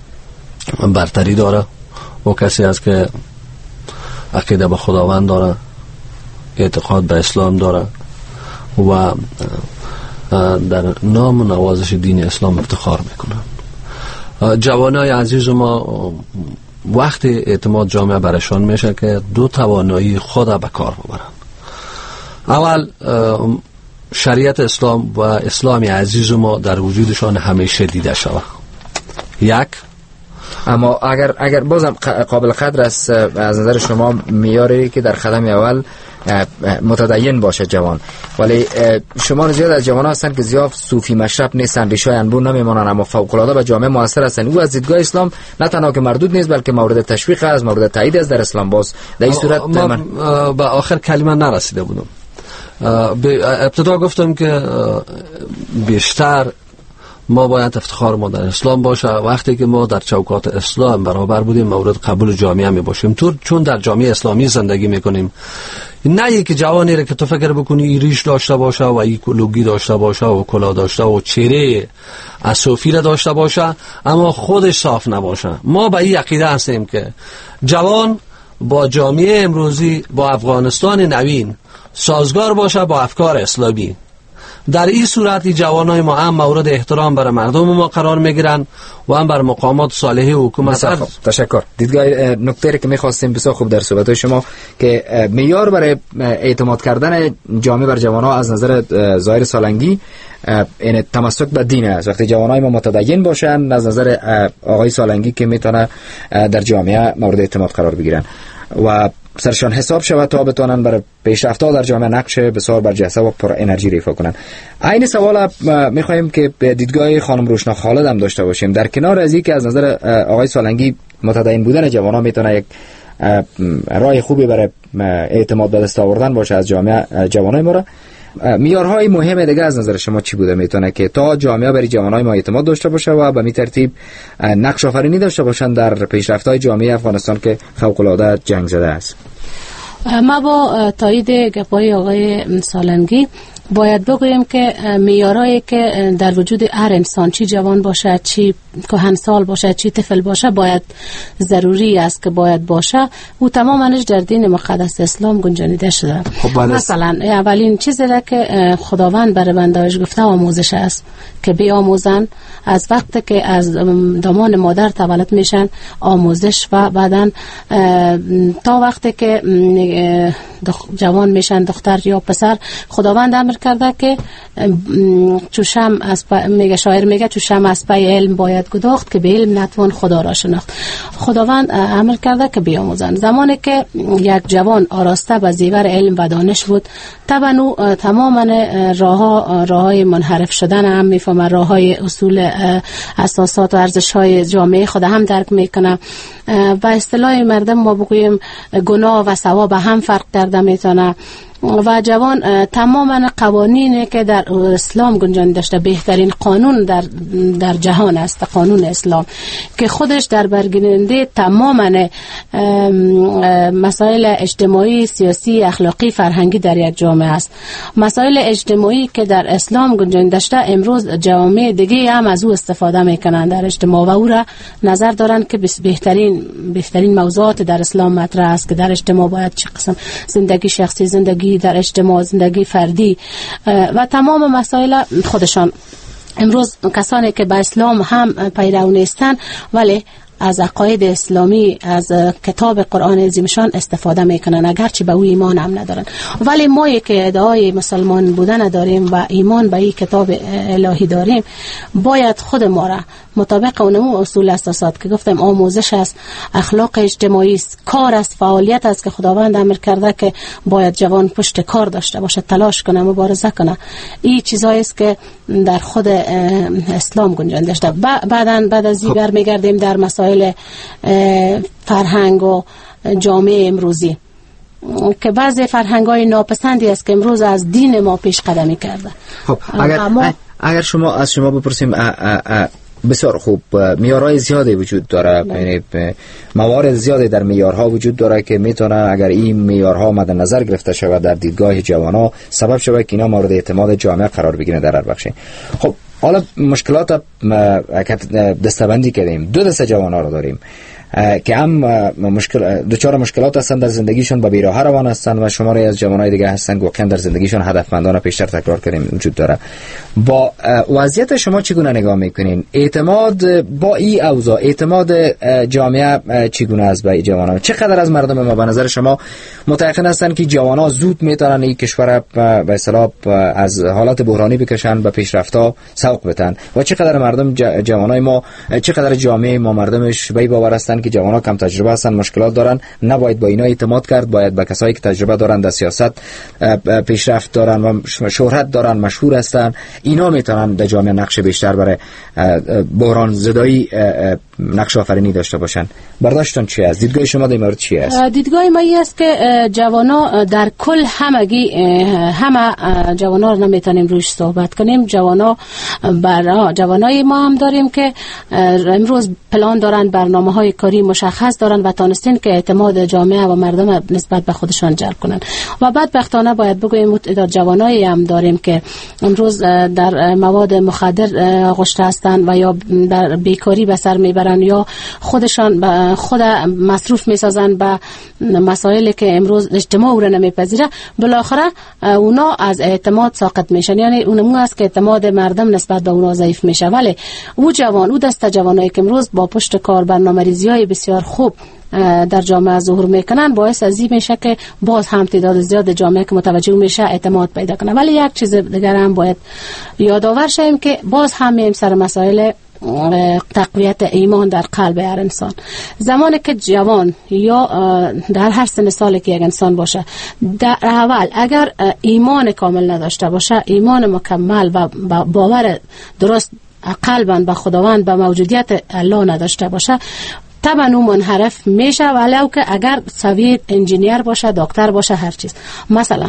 برتری داره و کسی است که عقیده به خداوند داره، اعتقاد به اسلام داره و در نام و نوازش دین اسلام افتخار میکنن. جوانای عزیز ما وقتی اعتماد جامعه برشان میشه که دو توانایی خود به کار ببرن. اول شریعت اسلام و اسلام عزیز ما در وجودشان همیشه دیده شود. یک اما اگر اگر بازم قابل قدر است از نظر شما میاری که در قدم اول متدین باشه جوان، ولی شما زیاد از جوان هستن که زیاد صوفی مشرب نیستن، ریشای انبور نمیمانن، اما فوق العاده به جامعه موثر هستن. او از دیدگاه اسلام نه تنها که مردود نیست بلکه مورد تشویق است، مورد تایید است در اسلام. باز در این صورت من به آخر کلمه نرسیده بودم. ابتدا گفتم که بیشتر ما باید افتخار ما در اسلام باشه. وقتی که ما در چوکات اسلام برابر بودیم مورد قبول جامعه می باشیم، چون در جامعه اسلامی زندگی میکنیم. نه یک جوانی را که تو فکر بکنی ریش داشته باشه و ایکولوژی داشته باشه و کلا داشته و چهره صوفی را داشته باشه اما خودش صاف نباشه. ما به این عقیده هستیم که جوان با جامعه امروزی، با افغانستان نوین سازگار باشه با افکار اسلامی. در این صورت جوانای ما هم مورد احترام برای مردم ما قرار میگیرن و هم بر مقامات صالحه حکومت. تشکر. دیدگاه نکته که میخواستیم بسیار خوب در صحبت شما که معیار برای اعتماد کردن جامعه بر جوانها از نظر ظاهر سالنگی این تمسک به دین است. وقتی جوانای ما متدین باشن از نظر آقای سالنگی که میتونه در جامعه مورد اعتماد قرار بگیرن و سرشان حساب شود تا بتونن برای پیشرفت‌ها در جامعه نقش بسیار برجسته و پر انرژی ایفا کنن. این سوال می‌خوایم که به دیدگاه خانم روشنا خالد هم داشته باشیم. در کنار از اینکه از نظر آقای سالنگی متدین بودن جوانان میتونه یک راه خوبی برای اعتماد به دست آوردن باشه از جامعه جوانای ما را، معیارهای مهم دیگه از نظر شما چی بوده میتونه که تا جامعه برای جوانای ما اعتماد داشته باشه و به می ترتیب نقش آفرینی داشته باشن در پیشرفت‌های جامعه افغانستان که فوق العاده جنگ زده است؟ ما با تایید گپای آقای سالنگی باید بگوییم که معیارهایی که در وجود هر انسان، چی جوان باشه، چی کهنسال باشه، چی طفل باشه، باید ضروری است که باید باشه و تمامش در دین مقدس اسلام گنجانیده شده. خب مثلا اولین چیزی را که خداوند برای بنده‌اش گفته آموزش است که بیاموزن. از وقتی که از دامان مادر تولد میشن آموزش و بعدن تا وقتی که جوان میشن دختر یا پسر، خداوند امر کرده که چوشم از میگه شاعر میگه چوشم از پای علم باید گداخت که به علم نتوان خدا را شناخت. خداوند امر کرده که بیاموزن. زمانی که یک جوان آراسته به زیور علم و دانش بود طبعا تماما راه راههای منحرف شدن هم میفهمه، راههای اصول اساسات و ارزش‌های جامعه خود هم درک میکنه. و اصطلاح مردم ما بگوییم گناه و ثواب هم فرق کرده میتونه. و جوان تماما قوانینی که در اسلام گنجان داشته، بهترین قانون در در جهان است قانون اسلام که خودش در برگیرنده تماما مسائل اجتماعی، سیاسی، اخلاقی، فرهنگی در یک جامعه است. مسائل اجتماعی که در اسلام گنجان داشته امروز جامعه دیگه هم از او استفاده میکنند در اجتماع و او را نظر دارند که بهترین بهترین موضوعات در اسلام مطرح است که در اجتماع باید چه قسم زندگی شخصی، زندگی در اجتماع، زندگی فردی و تمام مسائل خودشان. امروز کسانی که به اسلام هم پیرو نیستن ولی از عقاید اسلامی، از کتاب قرآن عظیمشان استفاده میکنن اگرچه به او ایمان هم ندارن. ولی ما که ادعای مسلمان بودن داریم و ایمان به این کتاب الهی داریم باید خود ما را مطابق اون اصول اساسات که گفتم آموزش است، اخلاق اجتماعی است، کار است، فعالیت است که خداوند امر کرده که باید جوان پشت کار داشته باشه، تلاش کنه، مبارزه کنه. این چیزایی است که در خود اسلام گنجان داشته. بعدن بعد از این برمیگردیم در مسائل فرهنگ و جامعه امروزی که بعضی فرهنگ‌های ناپسندی است که امروز از دین ما پیش قدمی کرده. خب اگر اما اگر شما از شما بپرسیم اه اه اه بسیار خوب، معیارهای زیادی وجود داره، یعنی موارد زیادی در معیارها وجود داره که میتونه اگر این معیارها مد نظر گرفته شود در دیدگاه جوانان سبب شود که اینا مورد اعتماد جامعه قرار بگیرن در هر بخشی. خب حالا مشکلات دستبندی کردیم، دو دسته جوانان رو داریم که هم مشکل دوچار مشکلات هستند در زندگیشون، به بیراه روان هستند و شماری از جوانای دیگه هستند که واقعا در زندگیشون هدفمندانه پیشتر تکرار کردیم وجود داره. با وضعیت شما چگونه نگاه میکنین؟ اعتماد با این اوضاع، اعتماد جامعه چگونه است به جوانان؟ چقدر از مردم ما به نظر شما متأکد هستند که جوانان زود میتونن این کشور به اصطلاح از حالات بحرانی بکشن، به پیشرفت‌ها سوق بدن و چقدر مردم جوانای ما چقدر جامعه ما مردمش به باور هستند که جوانا کم تجربه هستند، مشکلات دارن، نباید با اینا اعتماد کرد، باید به کسایی که تجربه دارن در سیاست پیشرفت دارن و شهرت دارن، مشهور هستند، اینا میتونن در جامعه نقش بیشتر برای بحران زدایی نقش آفرینی داشته باشن. برداشتون چی است؟ دیدگاه شما در این مورد چی است؟ دیدگاه ما این است که جوانا در کل همگی همه جوانا رو نمیتونیم روش صحبت کنیم. جوانا برای جوانای ما هم داریم که امروز پلان دارن، برنامه‌های کاری مشخص دارن و تونستین که اعتماد جامعه و مردم نسبت به خودشان جلب کنن. و بدبختانه باید بگویم تعداد جوانایی هم داریم که امروز در مواد مخدر آغشته هستند و یا در بیکاری به سر میبرن یا خودشان به خود مصروف میسازن به مسائلی که امروز اجتماع او را نمیپذیره. بالاخره اونا از اعتماد ساقط میشن، یعنی اونمو است که اعتماد مردم نسبت به اونا ضعیف میشه. ولی او جوان، او دسته جوانایی که امروز با پشت کار برنامه‌ریزی‌های بسیار خوب در جامعه ظهور میکنن، باعث ازی میشه که باز هم تعداد زیاد جامعه که متوجه میشه اعتماد پیدا کنه. ولی یک چیز دیگر هم باید یادآور شیم که باز هم میم سر مسائل تقویت ایمان در قلب هر انسان. زمانی که جوان یا در هر سن سالی که یک انسان باشه، در اول اگر ایمان کامل نداشته باشه، ایمان مکمل و باور درست قلباً به خداوند، به موجودیت الله نداشته باشه، طبعا اون منحرف میشه. ولو که اگر سوی انجینیر باشه، دکتر باشه، هر چیز. مثلا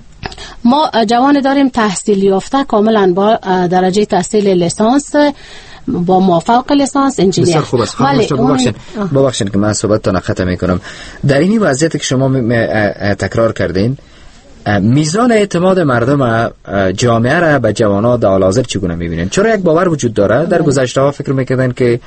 ما جوان داریم تحصیل یافته کاملا با درجه تحصیل لیسانس، با موافق لیسانس انجینیر. بسیار خوب است. ببخشید ببخشید که من صحبتتون قطع میکنم. در این وضعیت که شما تکرار کردین، میزان اعتماد مردم جامعه را به جوانا در حال حاضر چگونه میبینین؟ چرا یک باور وجود داره؟ در گذشته ها فکر میکردن که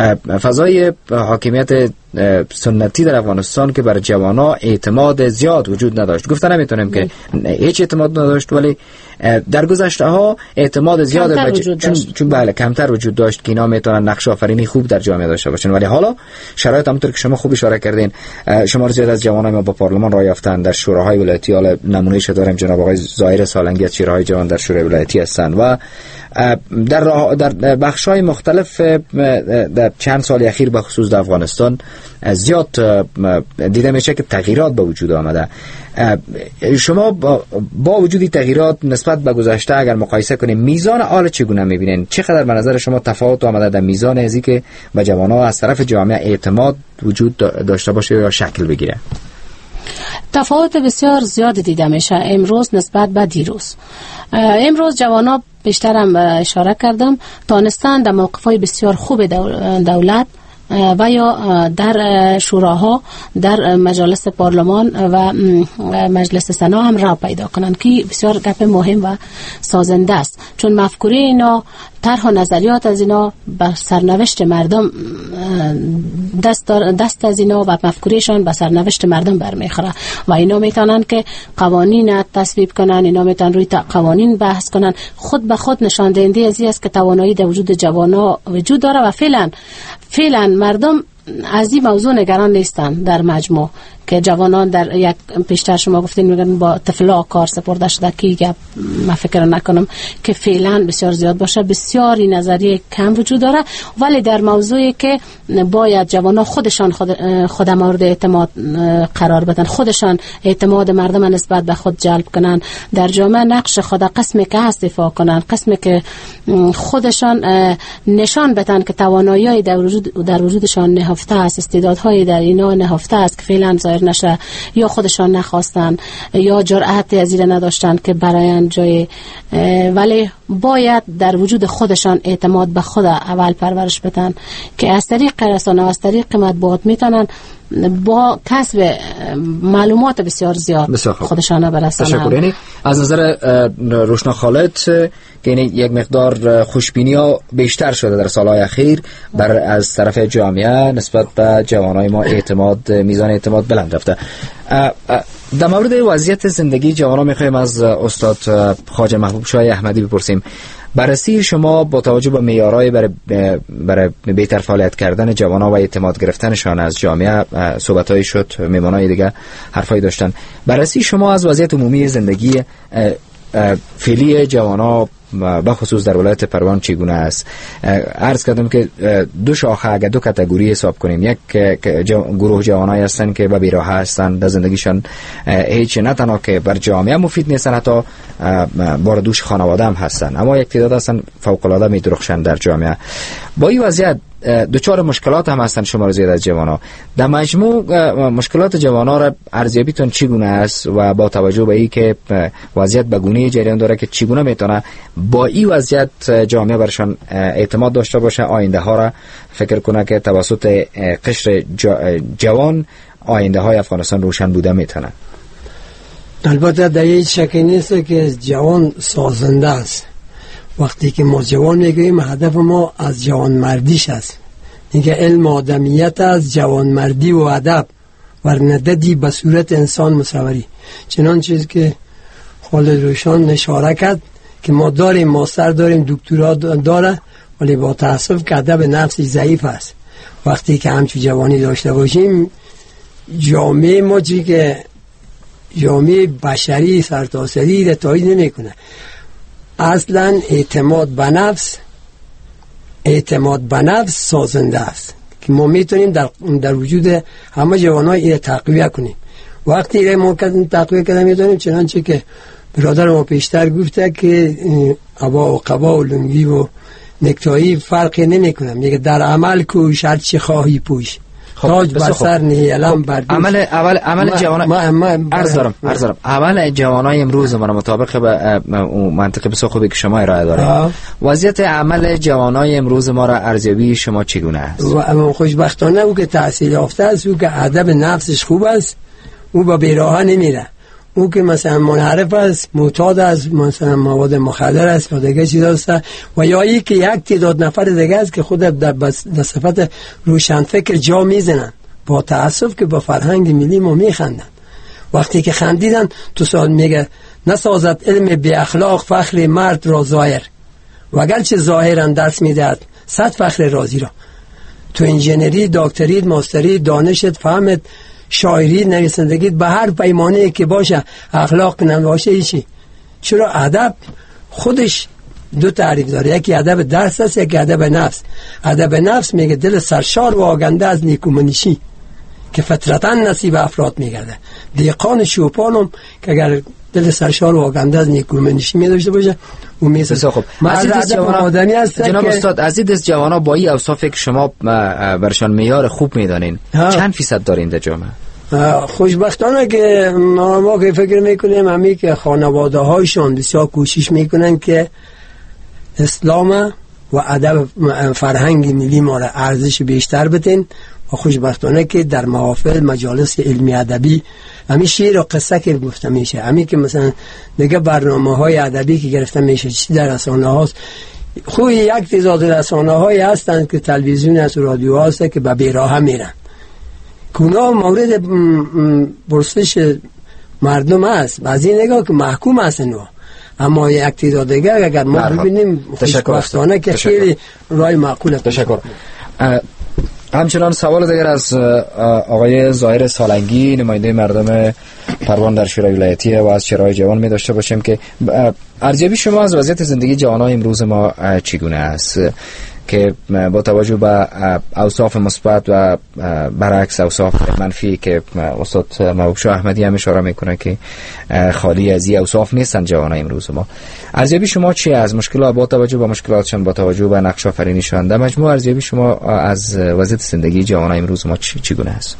فضای حاکمیت سنتی در افغانستان که بر جوانا اعتماد زیاد وجود نداشت. گفتن نمیتونیم که هیچ اعتماد نداشت، ولی در گذشته ها اعتماد زیاد بج... چون چون بله کمتر وجود داشت که اینا میتونن نقش آفرینی خوب در جامعه داشته باشن. ولی حالا شرایط همونطور که شما خوب اشاره کردین، شمار زیاد از جوانان ما با پارلمان راه یافتن، در شوراهای ولایتی. حالا نمونهش داریم جناب آقای ظاهر سالنگی از شوراهای جوان در شورای ولایتی هستند و در در بخش‌های مختلف در چند سال اخیر به خصوص در افغانستان زیاد دیده میشه که تغییرات به وجود آمده. شما با, با وجود تغییرات نسبت به گذشته اگر مقایسه کنیم، میزان حال چگونه میبینین؟ چقدر به نظر شما تفاوت آمده در میزان ازی که به جوانان از طرف جامعه اعتماد وجود داشته باشه یا شکل بگیره؟ تفاوت بسیار زیاد دیده میشه امروز نسبت به دیروز. امروز جوانا بیشترم اشاره کردم تانستن در موقف‌های بسیار خوب دولت و یا در شوراها، در مجالس پارلمان و مجلس سنا هم راه پیدا کنند که بسیار گپ مهم و سازنده است، چون مفکوره اینا، طرح و نظریات از اینا بر سرنوشت مردم دست, دست از اینا و مفکورهشان به سرنوشت مردم برمیخوره و اینا میتونن که قوانین تصویب کنن، اینا میتونن روی قوانین بحث کنن. خود به خود نشان دهنده از این است که توانایی در وجود جوانا وجود داره و فعلا فعلا مردم از این موضوع نگران نیستن در مجموع که جوانان در یک پیشتر شما گفتین میگن با طفلا کار سپرده شده که گپ من فکر نکنم که فعلا بسیار زیاد باشه. بسیاری نظریه کم وجود داره، ولی در موضوعی که باید جوانان خودشان خود, خود مورد اعتماد قرار بدن، خودشان اعتماد مردم نسبت به خود جلب کنن، در جامعه نقش خود قسمی که هست دفاع کنن، قسمی که خودشان نشان بدن که توانایی در وجود در وجودشان نهفته است، استعدادهای در اینا نهفته است که فعلا ظاهر نشه، یا خودشان نخواستن یا جرأت از این نداشتن که برایان جای، ولی باید در وجود خودشان اعتماد به خود اول پرورش بدن که از طریق رسانه و از طریق مطبوعات میتونن با کسب معلومات بسیار زیاد خودشان برسانن. تشکر. یعنی از نظر روشنا خالد که یعنی یک مقدار خوشبینی ها بیشتر شده در سالهای اخیر بر از طرف جامعه نسبت به جوانای ما، اعتماد میزان اعتماد بلند رفته. در مورد وضعیت زندگی جوانان میخوایم از استاد خواجه محبوب شاه احمدی بپرسیم. بررسی شما با توجه به معیارهای برای برای بهتر فعالیت کردن جوانان و اعتماد گرفتنشان از جامعه صحبت‌های شد، میمونای دیگه حرفایی داشتن. بررسی شما از وضعیت عمومی زندگی فعلی جوانان بخصوص در ولایت پروان چگونه است؟ عرض کردم که دو شاخه اگر دو کاتگوری حساب کنیم، یک گروه جوانایی هستند که به بیراه هستند، در زندگیشان هیچ نه تنها که بر جامعه مفید نیستن، حتی بار دوش خانواده هم هستند، اما یک تعداد هستند فوق العاده میدرخشند در جامعه. با این وضعیت دوچار مشکلات هم هستند شمار زیاد از جوانا. در مجموع مشکلات جوانا را ارزیابیتون چگونه است و با توجه به اینکه وضعیت به گونه جریان داره که چگونه میتونه با این وضعیت جامعه برشان اعتماد داشته باشه، آینده ها را فکر کنه که توسط قشر جوان آینده های افغانستان روشن بوده میتونه؟ البته در این شکی نیست که جوان سازنده است. وقتی که ما جوان میگوییم هدف ما از جوان مردیش است، اینکه علم آدمیت از جوان مردی و ادب ورنددی به صورت انسان مصوری. چنان چیز که خالد روشان اشاره کرد که ما داریم ماستر داریم دکترا داره، ولی با تاسف که ادب نفسی ضعیف است. وقتی که همچون جوانی داشته باشیم جامعه ما چی که جامعه بشری سرتاسری را تایید نمیکنه. اصلا اعتماد به نفس اعتماد به نفس سازنده است که ما میتونیم در در وجود همه جوانای این تقویت کنیم. وقتی این ما تقویت کردن میتونیم، چنانچه که برادر ما پیشتر گفته که عبا و قبا و لنگی و نکتایی فرقی نمی کنم، میگه در عمل کوش هر چی خواهی پوش، تاج بر سر نهی علم بر دوش. عمل اول عمل جوانان عرض دارم عرض دارم عمل جوانای امروز ما مطابق به منطق بسیار خوبی که شما ارائه دارید، وضعیت عمل جوانای امروز ما را ارزیابی شما چگونه است؟ و خوشبختانه او که تحصیل یافته است، او که ادب نفسش خوب است، او با بیراه نمیره. او که مثلا منحرف است، معتاد است، مثلا مواد مخدر است و دیگه چیز است، و یا ای که یک تعداد نفر دیگه است که خود در, در صفت روشنفکر جا میزنن. با تأسف که با فرهنگ ملی ما میخندن. وقتی که خندیدن تو سال میگه نسازد علم بی اخلاق فخر مرد را ظاهر، و اگرچه ظاهرا درس میدهد صد فخر رازی را. تو انجینری، دکتری، ماستری، دانشت، فهمت، شاعری، نویسندگی، به هر پیمانه که باشه اخلاق نباشه ایشی. چرا ادب خودش دو تعریف داره، یکی ادب درس است، یکی ادب نفس. ادب نفس میگه دل سرشار و آگنده از نیکومنشی که فطرتاً نصیب افراد میگرده. دیقان شوپانم که اگر دل سرشار و آگنده از نیکومنشی میداشته باشه و میسه. خب عزیز جوانان جناب استاد، عزیز جوانان با این اوصاف که شما برشان معیار خوب میدانین، چند فیصد دارین در جامعه؟ خوشبختانه که ما, ما که فکر میکنیم همی که خانواده هایشان بسیار کوشش میکنن که اسلام و ادب فرهنگ ملی ما را ارزش بیشتر بدین، و خوشبختانه که در محافل مجالس علمی ادبی همین شعر و قصه که گفته میشه، همین که مثلا دیگه برنامه های ادبی که گرفته میشه چی در رسانه هاست. خوی یک تعداد رسانه هایی هستند که تلویزیون است و رادیو هست که به بیراه میرن، اونا مورد پرسش مردم است، بعضی نگاه که محکوم هستن. اما یک تعداد دیگه اگر ما ببینیم خوشبختانه که خیلی رای معقوله. تشکر. همچنان سوال دیگر از آقای ظاهر سالنگی، نماینده مردم پروان در شورای ولایتی و از شورای جوان می داشته باشیم که ارزیابی شما از وضعیت زندگی جوانان امروز ما چگونه است که با توجه به اوصاف مثبت و برعکس اوصاف منفی که استاد محبوب شاه احمدی هم اشاره میکنه که خالی از این اوصاف نیستن جوانان امروز ما، ارزیابی شما چی از مشکلات با توجه به مشکلاتشان، با توجه به نقش آفرینیشان، در مجموع ارزیابی شما از وضعیت زندگی جوانان امروز ما چگونه است؟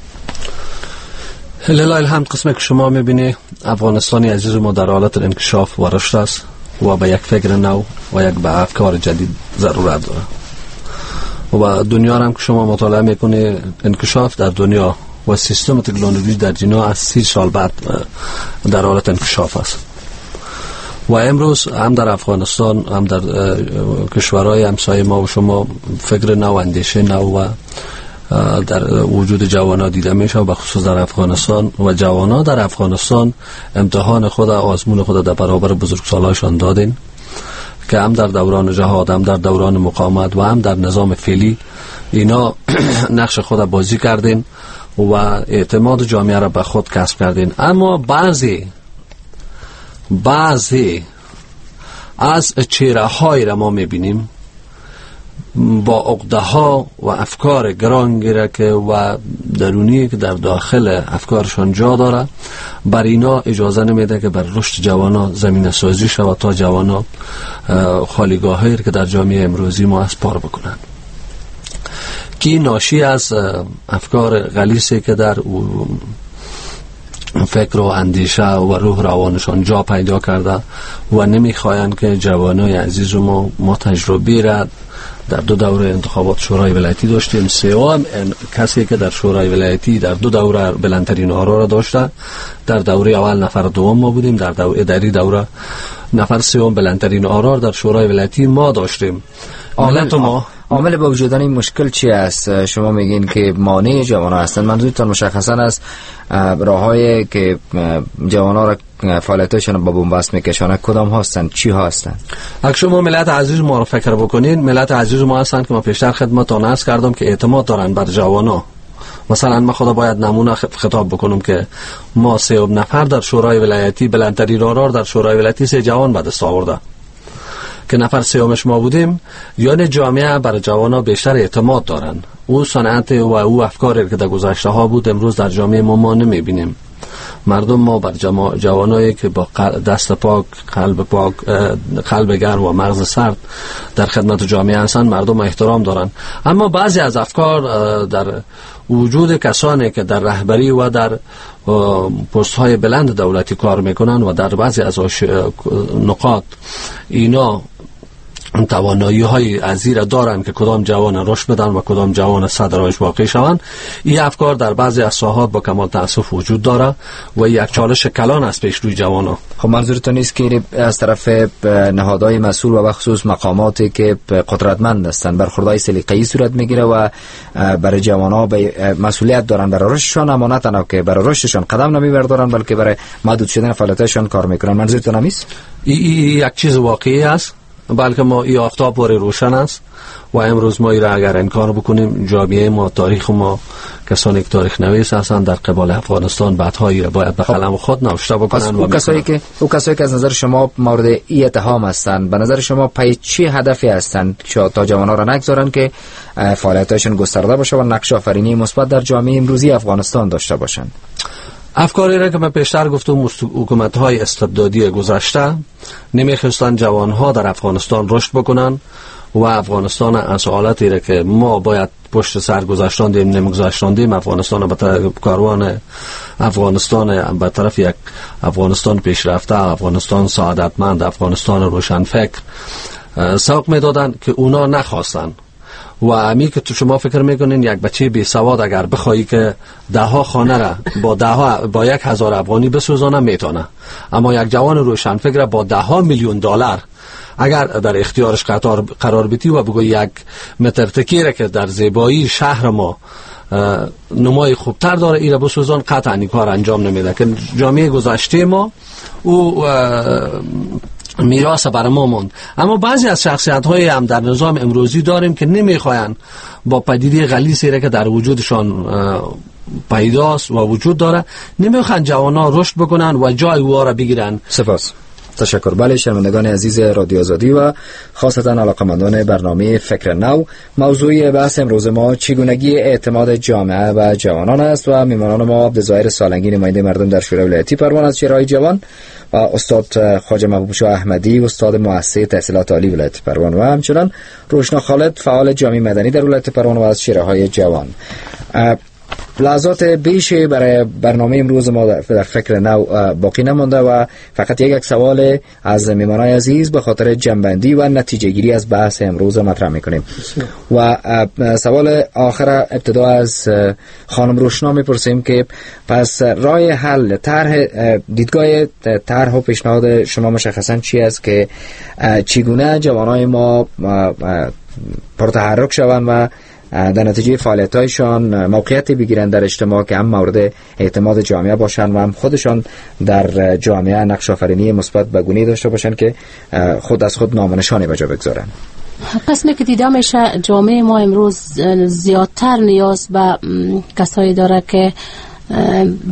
لله الحمد. قسمه که شما میبینی افغانستانی عزیز ما در حالت انکشاف و رشد است و به یک فکر نو و یک به افکار جدید ضرورت داره. و دنیا هم که شما مطالعه میکنه انکشاف در دنیا و سیستم تکنولوژی در دنیا از سی سال بعد در حالت انکشاف است. و امروز هم در افغانستان هم در کشورهای همسایه ما و شما فکر نو، اندیشه نو و در وجود جوانا دیده میشه، و خصوص در افغانستان. و جوانا در افغانستان امتحان خود، آزمون خود در برابر بزرگسالاشان دادین که هم در دوران جهاد، هم در دوران مقاومت و هم در نظام فعلی اینا نقش خود بازی کردین و اعتماد جامعه را به خود کسب کردین. اما بعضی بعضی از چهره های را ما میبینیم با عقده ها و افکار گرانگیره که و درونی که در داخل افکارشان جا داره، بر اینا اجازه نمیده که بر رشد جوانا زمین سازی شود تا جوانا خالیگاهی که در جامعه امروزی ما از پار بکنن، که ناشی از افکار غلیظی که در فکر و اندیشه و روح روانشان جا پیدا کرده و نمیخواین که جوانای عزیز ما ما تجربی را در دو دوره انتخابات شورای ولایتی داشتیم. سوم کسی که در شورای ولایتی در دو دوره بلندترین آرا را داشته، در دوره اول نفر دوم ما بودیم، در دوره دری دوره نفر سوم بلندترین آرا در شورای ولایتی ما داشتیم. عامل ما عامل با وجود این مشکل چی است؟ شما میگین که مانع جوانان هستند، منظورتان مشخصا است راههایی که جوانان را فعالیتشان با بنبست میکشانه کدام هستند، چی هستند؟ اگه شما ملت عزیز ما رو فکر بکنین، ملت عزیز ما هستند که ما پیشتر خدمتتان عرض کردم که اعتماد دارن بر جوانا. مثلا من خدا باید نمونه خطاب بکنم که ما سه نفر در شورای ولایتی بلندترین آرا در شورای ولایتی سه جوان به دست آورده که نفر سومش ما بودیم. یعنی جامعه بر جوانا بیشتر اعتماد دارن. او صنعت و او افکاری که در گذشته ها بود امروز در جامعه ما ما نمیبینیم. مردم ما بر جوانایی که با دست پاک، قلب پاک، قلب گرم و مغز سرد در خدمت جامعه هستند مردم احترام دارن. اما بعضی از افکار در وجود کسانی که در رهبری و در پست های بلند دولتی کار میکنن و در بعضی از نقاط اینا توانایی های عزیره دارن که کدام جوان رشد بدن و کدام جوان صدرایش واقع شوند. این افکار در بعضی از ساحات با کمال تأسف وجود داره و یک چالش کلان است پیش روی جوانا. خب منظورتون نیست که از طرف نهادهای مسئول و بخصوص مقاماتی که قدرتمند هستند برخوردهای سلیقه‌ای صورت میگیره و برای جوانا به مسئولیت دارن برای رشدشان، اما نه تنها که برای رشدشان قدم نمیبردارن بلکه برای محدود شدن فعالیتشان کار میکنن؟ منظورتون نیست؟ این یک چیز واقعی است، بلکه ما این آفتاب بار روشن است و امروز ما ای را اگر انکار بکنیم جامعه ما، تاریخ ما، کسانی که تاریخ نویس هستند در قبال افغانستان بعدهایی را باید به قلم خود نوشته بکنن. و کسایی که او کسایی که از نظر شما مورد ای اتهام هستند، به نظر شما پای چی هدفی هستند تا جوانان را نگذارن که فعالیتشون گسترده باشه و نقش آفرینی مثبت در جامعه امروزی افغانستان داشته باشند؟ افکاری را که من پیشتر گفتم حکومت‌های استبدادی گذشته نمی‌خواستند جوان‌ها در افغانستان رشد بکنن و افغانستان از حالتی را که ما باید پشت سر گذاشتاندیم نمی‌گذاشتاندیم افغانستان به کاروان افغانستان به طرف یک افغانستان پیشرفته، افغانستان سعادتمند، افغانستان روشنفکر سوق می‌دادند که اونا نخواستند. و امی که تو شما فکر میکنین یک بچه بی سواد اگر بخوایی که ده ها خانه را با ده ها با یک هزار افغانی بسوزانه میتونه، اما یک جوان روشن فکر با ده ها میلیون دلار اگر در اختیارش قطار قرار بدی و بگوی یک متر تکیره که در زیبایی شهر ما نمای خوبتر داره ایره بسوزان، قطعا این کار انجام نمیده. که جامعه گذشته ما او میراث بر ما موند. اما بعضی از شخصیت های هم در نظام امروزی داریم که نمیخواین با پدیده غلیظی را که در وجودشان پیداست و وجود داره نمیخواین جوانا رشد بکنن و جای او را بگیرن. سپاس. تشکر. بله شنوندگان عزیز رادیو آزادی و خاصتا علاقمندان برنامه فکر نو، موضوع بحث امروز ما چگونگی اعتماد جامعه و جوانان است و میهمانان ما عبدالظاهر سالنگی نماینده مردم در شورای ولایتی پروان از چهره‌های جوان و استاد خواجه محبوب شاه احمدی استاد مؤسسه تحصیلات عالی ولایت پروان و همچنین روشنا خالد فعال جامعه مدنی در ولایت پروان و از چهره‌های جوان. لحظات بیشی برای برنامه امروز ما در فکر نو باقی نمانده و فقط یک یک سوال از میهمانان عزیز به خاطر جنبندی و نتیجه گیری از بحث امروز مطرح میکنیم. و سوال آخر ابتدا از خانم روشنا میپرسیم که پس راه حل طرح دیدگاه طرح و پیشنهاد شما مشخصا چی است که چگونه جوانای ما پرتحرک شوند و در نتیجه فعالیت‌هایشان موقعیتی بگیرند در اجتماع که هم مورد اعتماد جامعه باشند و هم خودشان در جامعه نقش آفرینی مثبت به گونه‌ای داشته باشند که خود از خود نام و نشانی به جا بگذارند. قسمی که دیده میشه جامعه ما امروز زیادتر نیاز به کسایی داره که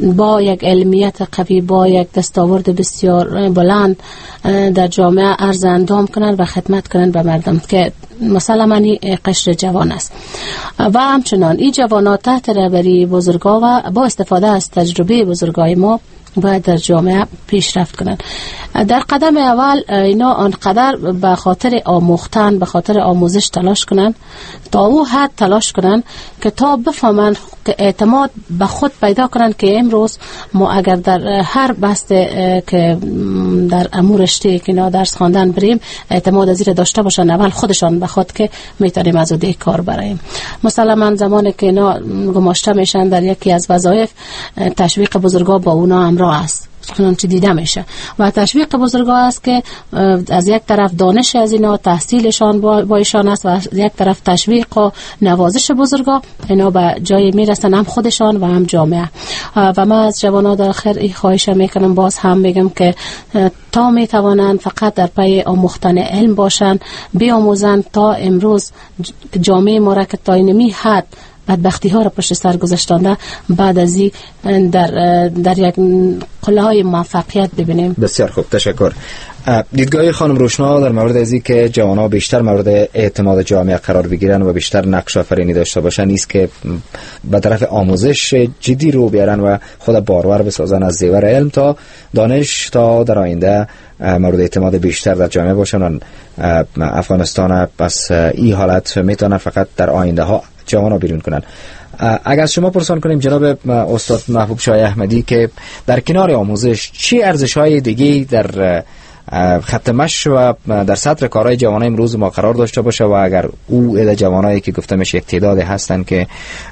با یک علمیت قوی، با یک دستاورد بسیار بلند در جامعه عرض اندام کنند و خدمت کنند به مردم که مثلا این قشر جوان است. و همچنان این جوانات تحت رهبری بزرگا و با استفاده از تجربه بزرگای ما باید در جامعه پیشرفت کنند. در قدم اول اینا آنقدر به خاطر آموختن، به خاطر آموزش تلاش کنند تا او حد تلاش کنند که تا بفهمند که اعتماد به خود پیدا کنند که امروز ما اگر در هر بحث که در امور رشته که اینا درس خواندن بریم اعتماد از این داشته باشن، اول خودشان به خود که میتونیم از اون کار بریم. مثلا من زمانی که اینا گماشته میشن در یکی از وظایف، تشویق بزرگا با اونا همراه است، چنانچه دیده میشه و تشویق بزرگا است که از یک طرف دانش از اینا، تحصیلشان با ایشان است و از یک طرف تشویق و نوازش بزرگا اینا به جای میرسن، هم خودشان و هم جامعه. و من از جوانان در آخر این خواهش میکنم، باز هم میگم که تا میتوانند فقط در پی آموختن علم باشند، بیاموزند تا امروز جامعه ما را که تا اینمی حد بدبختی ها را پشت سر گذاشتانده بعد از این در در یک قله های موفقیت ببینیم. بسیار خوب، تشکر. دیدگاه خانم روشنا در مورد ازی که جوانان بیشتر مورد اعتماد جامعه قرار بگیرن و بیشتر نقش آفرینی داشته باشن، نیست که به طرف آموزش جدی رو بیارن و خود بارور بسازن از زیور علم تا دانش، تا در آینده مورد اعتماد بیشتر در جامعه باشن و افغانستان پس این حالت میتونن فقط در آینده ها جوانا بیرون کنن. اگر از شما پرسان کنیم جناب استاد محبوب شاه احمدی که در کنار آموزش چی ارزش‌های دیگه در خط مشی و در سطر کارهای جوانای امروز ما قرار داشته باشه و اگر او عده جوانایی که گفته میشه یک تعداد هستن که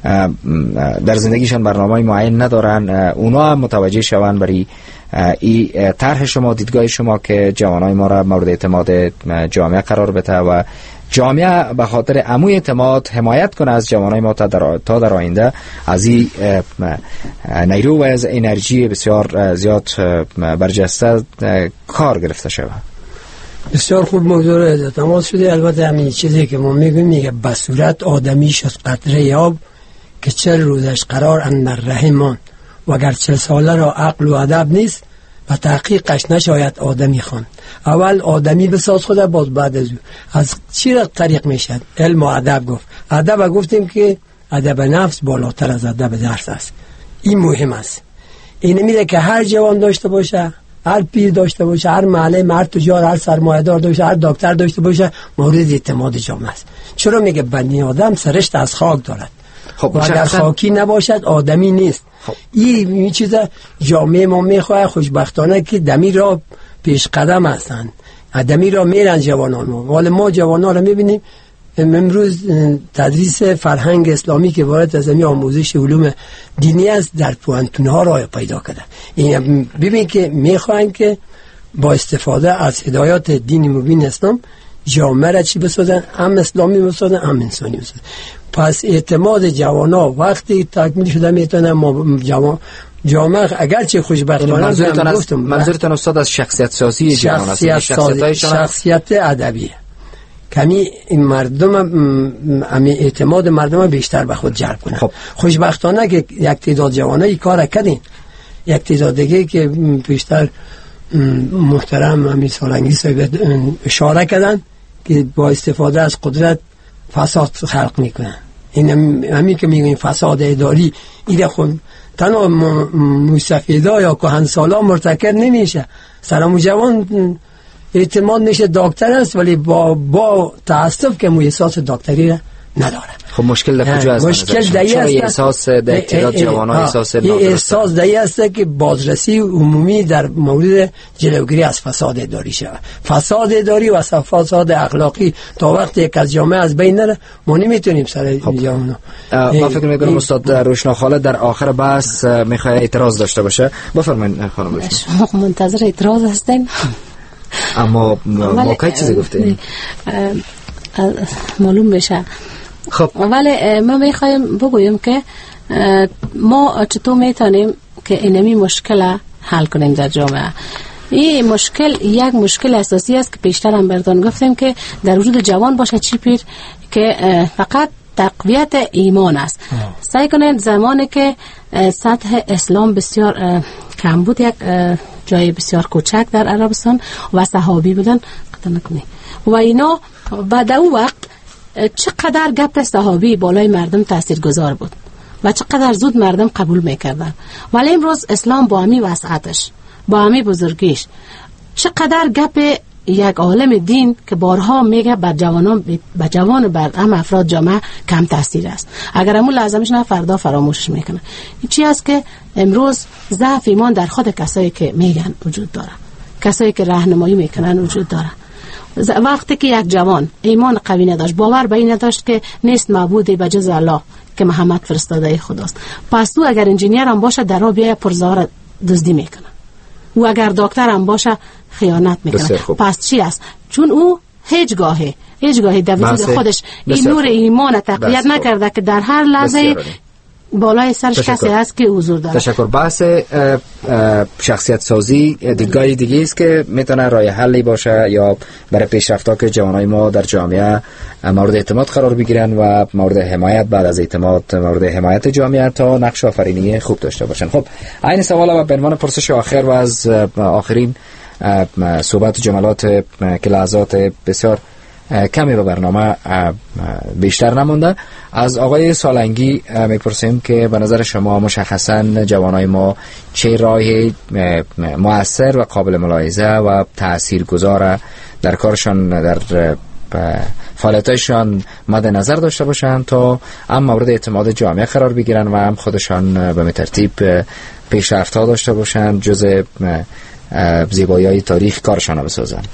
در زندگیشان برنامه‌ای معین ندارن، اونا هم متوجه شوند برای این طرح شما، دیدگاه شما که جوانای ما را مورد اعتماد جامعه قرار بده و جامعه به خاطر عمو اعتماد حمایت کنه از جوانای ما تا در تا در آینده از این نیرو و از انرژی بسیار زیاد برجسته کار گرفته شود. بسیار خوب موضوع را تماس شده. البته همین چیزی که ما میگیم میگه به صورت آدمی شد قطره آب که چل روزش قرار اندر رحمان و اگر چل ساله را عقل و ادب نیست و تحقیقش نشاید آدمی خواند. اول آدمی بساز خود، باز بعد از او از چی را طریق میشد؟ علم و ادب گفت. ادب گفتیم که ادب نفس بالاتر از ادب درس است. این مهم است. این میده که هر جوان داشته باشه، هر پیر داشته باشه، هر معلم، هر تجار، هر سرمایه‌دار داشته، هر دکتر داشته باشه، مورد اعتماد جامعه است. چرا میگه بنی آدم سرشت از خاک دارد؟ خب اگر خاکی نباشد آدمی نیست. خب. این این چیزا جامعه ما میخواه خوشبختانه که دمی را پیش قدم هستند، دمی را میرن جوانان ما. ولی ما جوانان را میبینیم امروز تدریس فرهنگ اسلامی که وارد از زمین آموزش علوم دینی است در پوانتون ها را پیدا کرده. این ببین که میخواهن که با استفاده از هدایات دین مبین اسلام جامعه را چی بسازن؟ هم اسلامی بسازن، هم انسانی بسازن. پس اعتماد جوانا وقتی تکمیل شده میتونه ما جوان جامعه اگرچه خوشبختانه منظورتون از منظورتون استاد از شخصیت سازی جوان است، شخصیت شخصیت ادبی کمی این مردم امی اعتماد مردم بیشتر به خود جلب کنه. خب. خوشبختانه که یک تعداد جوانای این کار کردین، یک تعداد دیگه که بیشتر محترم همین سالنگی صاحب اشاره کردن که با استفاده از قدرت فساد خلق میکنن. این همین که میگن فساد اداری، این خود تنها مستفیدا یا کهنسالا مرتکب نمیشه. سلام جوان اعتماد میشه دکتر است ولی با با تاسف که مو احساس دکتری را نداره. خب مشکل در کجا است؟ مشکل دایی است احساس در اعتماد جوانان احساس نادرست. احساس دایی است که بازرسی عمومی در مورد جلوگیری از فساد اداری شود. فساد اداری و فساد اخلاقی تا وقتی یک از جامعه از بین نره ما نمیتونیم سر جامعه. ما فکر میکنم استاد روشنا خالد در آخر بحث میخواد اعتراض داشته باشه. بفرمایید خانم روشنا. منتظر اعتراض هستین؟ اما ما که چیزی گفتیم معلوم بشه. خب ولی ما میخوایم بگویم که ما چطور میتونیم که اینمی مشکل حل کنیم در جامعه. این مشکل یک مشکل اساسی است که پیشتر هم بردان گفتیم که در وجود جوان باشه چی پیر که فقط تقویت ایمان است. سعی کنید زمانی که سطح اسلام بسیار کم بود، یک جای بسیار کوچک در عربستان و صحابی بودن قطع نکنی و اینا. بعد اون وقت چقدر گپ صحابی بالای مردم تاثیرگذار بود و چقدر زود مردم قبول میکردن. ولی امروز اسلام با همی وسعتش، با همی بزرگیش، چقدر گپ یک عالم دین که بارها میگه بر جوانان بر جوان و بر هم افراد جامعه کم تاثیر است. اگر همون لازمش نه فردا فراموشش میکنه. این چی است که امروز ضعف ایمان در خود کسایی که میگن وجود داره، کسایی که راهنمایی میکنن وجود داره. وقتی که یک جوان ایمان قوی نداشت، باور به این نداشت که نیست معبودی بجز الله که محمد فرستاده خداست، پس تو اگر انجینیر هم باشه در راه بیای پرزار دزدی میکنه، و اگر دکتر هم باشه خیانت میکنه. پس چی است؟ چون او هیچ گاهی هیچ گاهی در وجود خودش این نور ایمان تقویت نکرده که در هر لحظه بالای سرش کسی هست که حضور داره. تشکر. بحث شخصیت سازی دیدگاه دیگه است که میتونه راه حلی باشه یا برای پیشرفت که جوانای ما در جامعه مورد اعتماد قرار بگیرن و مورد حمایت بعد از اعتماد مورد حمایت جامعه تا نقش آفرینی خوب داشته باشن. خب این سوال و به عنوان پرسش آخر و از آخرین صحبت و جملات که لحظات بسیار کمی به برنامه بیشتر نمونده، از آقای سالنگی میپرسیم که به نظر شما مشخصا جوانای ما چه راهی مؤثر و قابل ملاحظه و تاثیرگذار در کارشان در فعالیتاشان مد نظر داشته باشند تا هم مورد اعتماد جامعه قرار بگیرن و هم خودشان به ترتیب پیشرفت‌ها داشته باشند، جزء زیبایی‌های تاریخ کارشان رو بسازن؟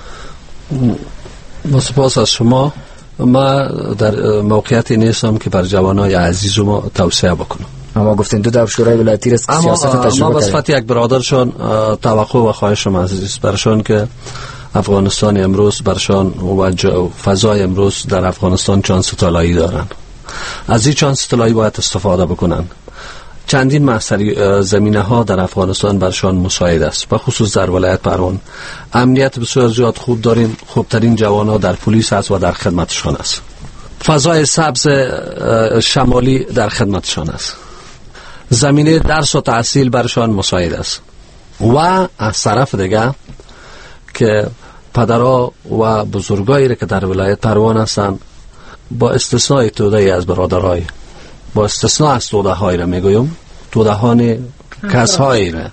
با سپاس از شما. ما در موقعیتی نیستم که بر جوانای عزیز ما توصیه بکنم. اما گفتین دو در شورای ولایتی رئیس سیاست تجربه ما بس یک برادرشان توقع و خواهشم عزیز برشان که افغانستان امروز برشان و فضای امروز در افغانستان چانس طلایی دارن. از این چانس طلایی باید استفاده بکنن. چندین محصری زمینه ها در افغانستان برشان مساعد است، و خصوص در ولایت پروان امنیت بسیار زیاد خوب داریم. خوبترین جوان ها در پلیس است و در خدمتشان است. فضای سبز شمالی در خدمتشان است. زمینه درس و تحصیل برشان مساعد است. و از طرف دیگه که پدرها و بزرگایی که در ولایت پروان هستند، با استثناء توده از برادرهای، با استثناء از توده هایی را میگویم، توده هانی کس هایی را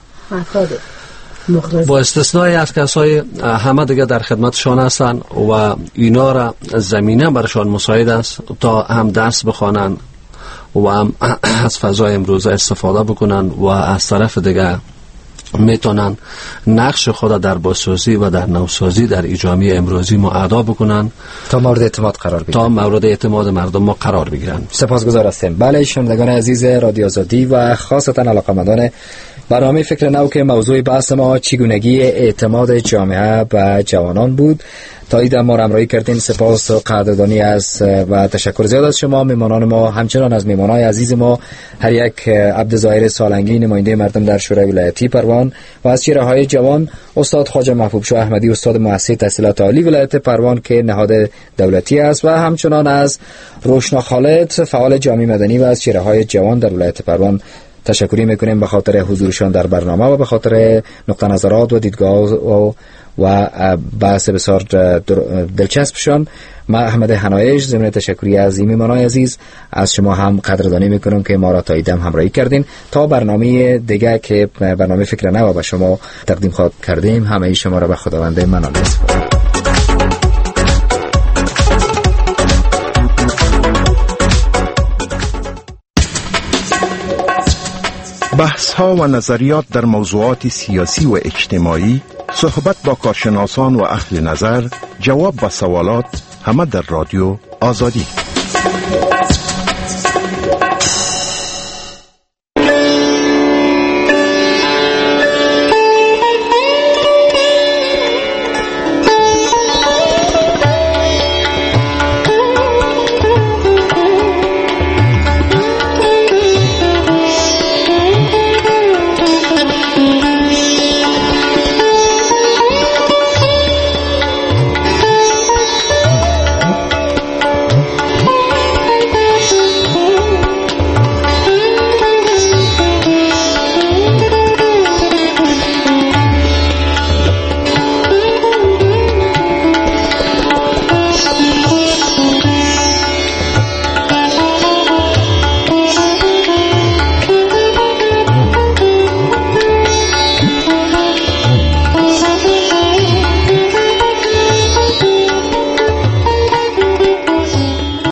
با استثناء از کسای همه دیگه در خدمتشان هستند و اینا را زمینه برشان مساعد است تا هم درس بخوانند و هم از فضای امروزه استفاده بکنن و از طرف دیگه میتونن نقش خود در بازسازی و در نوسازی در جامعه امروزی ما ادا بکنن تا مورد اعتماد قرار بگیرن تا مورد اعتماد مردم ما قرار بگیرن. سپاسگزار هستیم. بله شنوندگان عزیز رادیو آزادی و خاصتا علاقه‌مندان برنامه فکر نو که موضوع بحث ما چگونگی اعتماد جامعه و جوانان بود. تا ایده ما را همراهی کردین سپاس و قدردانی است و تشکر زیاد از شما میمانان ما، همچنان از میمانای عزیز ما هر یک عبدالظاهر سالنگی نماینده مردم در شورای ولایتی پروان و از چهره‌های جوان استاد خواجه محبوب شاه احمدی استاد مؤسسه تحصیلات عالی ولایت پروان که نهاد دولتی است و همچنان از روشنا خالد فعال جامعه مدنی و از چهره‌های جوان در ولایت پروان تشکری میکنیم به خاطر حضورشان در برنامه و به خاطر نقطه نظرات و دیدگاه و و بحث بسیار دلچسبشان. من احمد حنایش ضمن تشکری از میمانای عزیز از شما هم قدردانی میکنم که ما را تا ایدم همراهی کردین. تا برنامه دیگه که برنامه فکر نو به شما تقدیم خواهد کردیم، همه شما را به خداوند منان میسپارم. بحث ها و نظریات در موضوعات سیاسی و اجتماعی، صحبت با کارشناسان و اهل نظر، جواب به سوالات، همه در رادیو آزادی.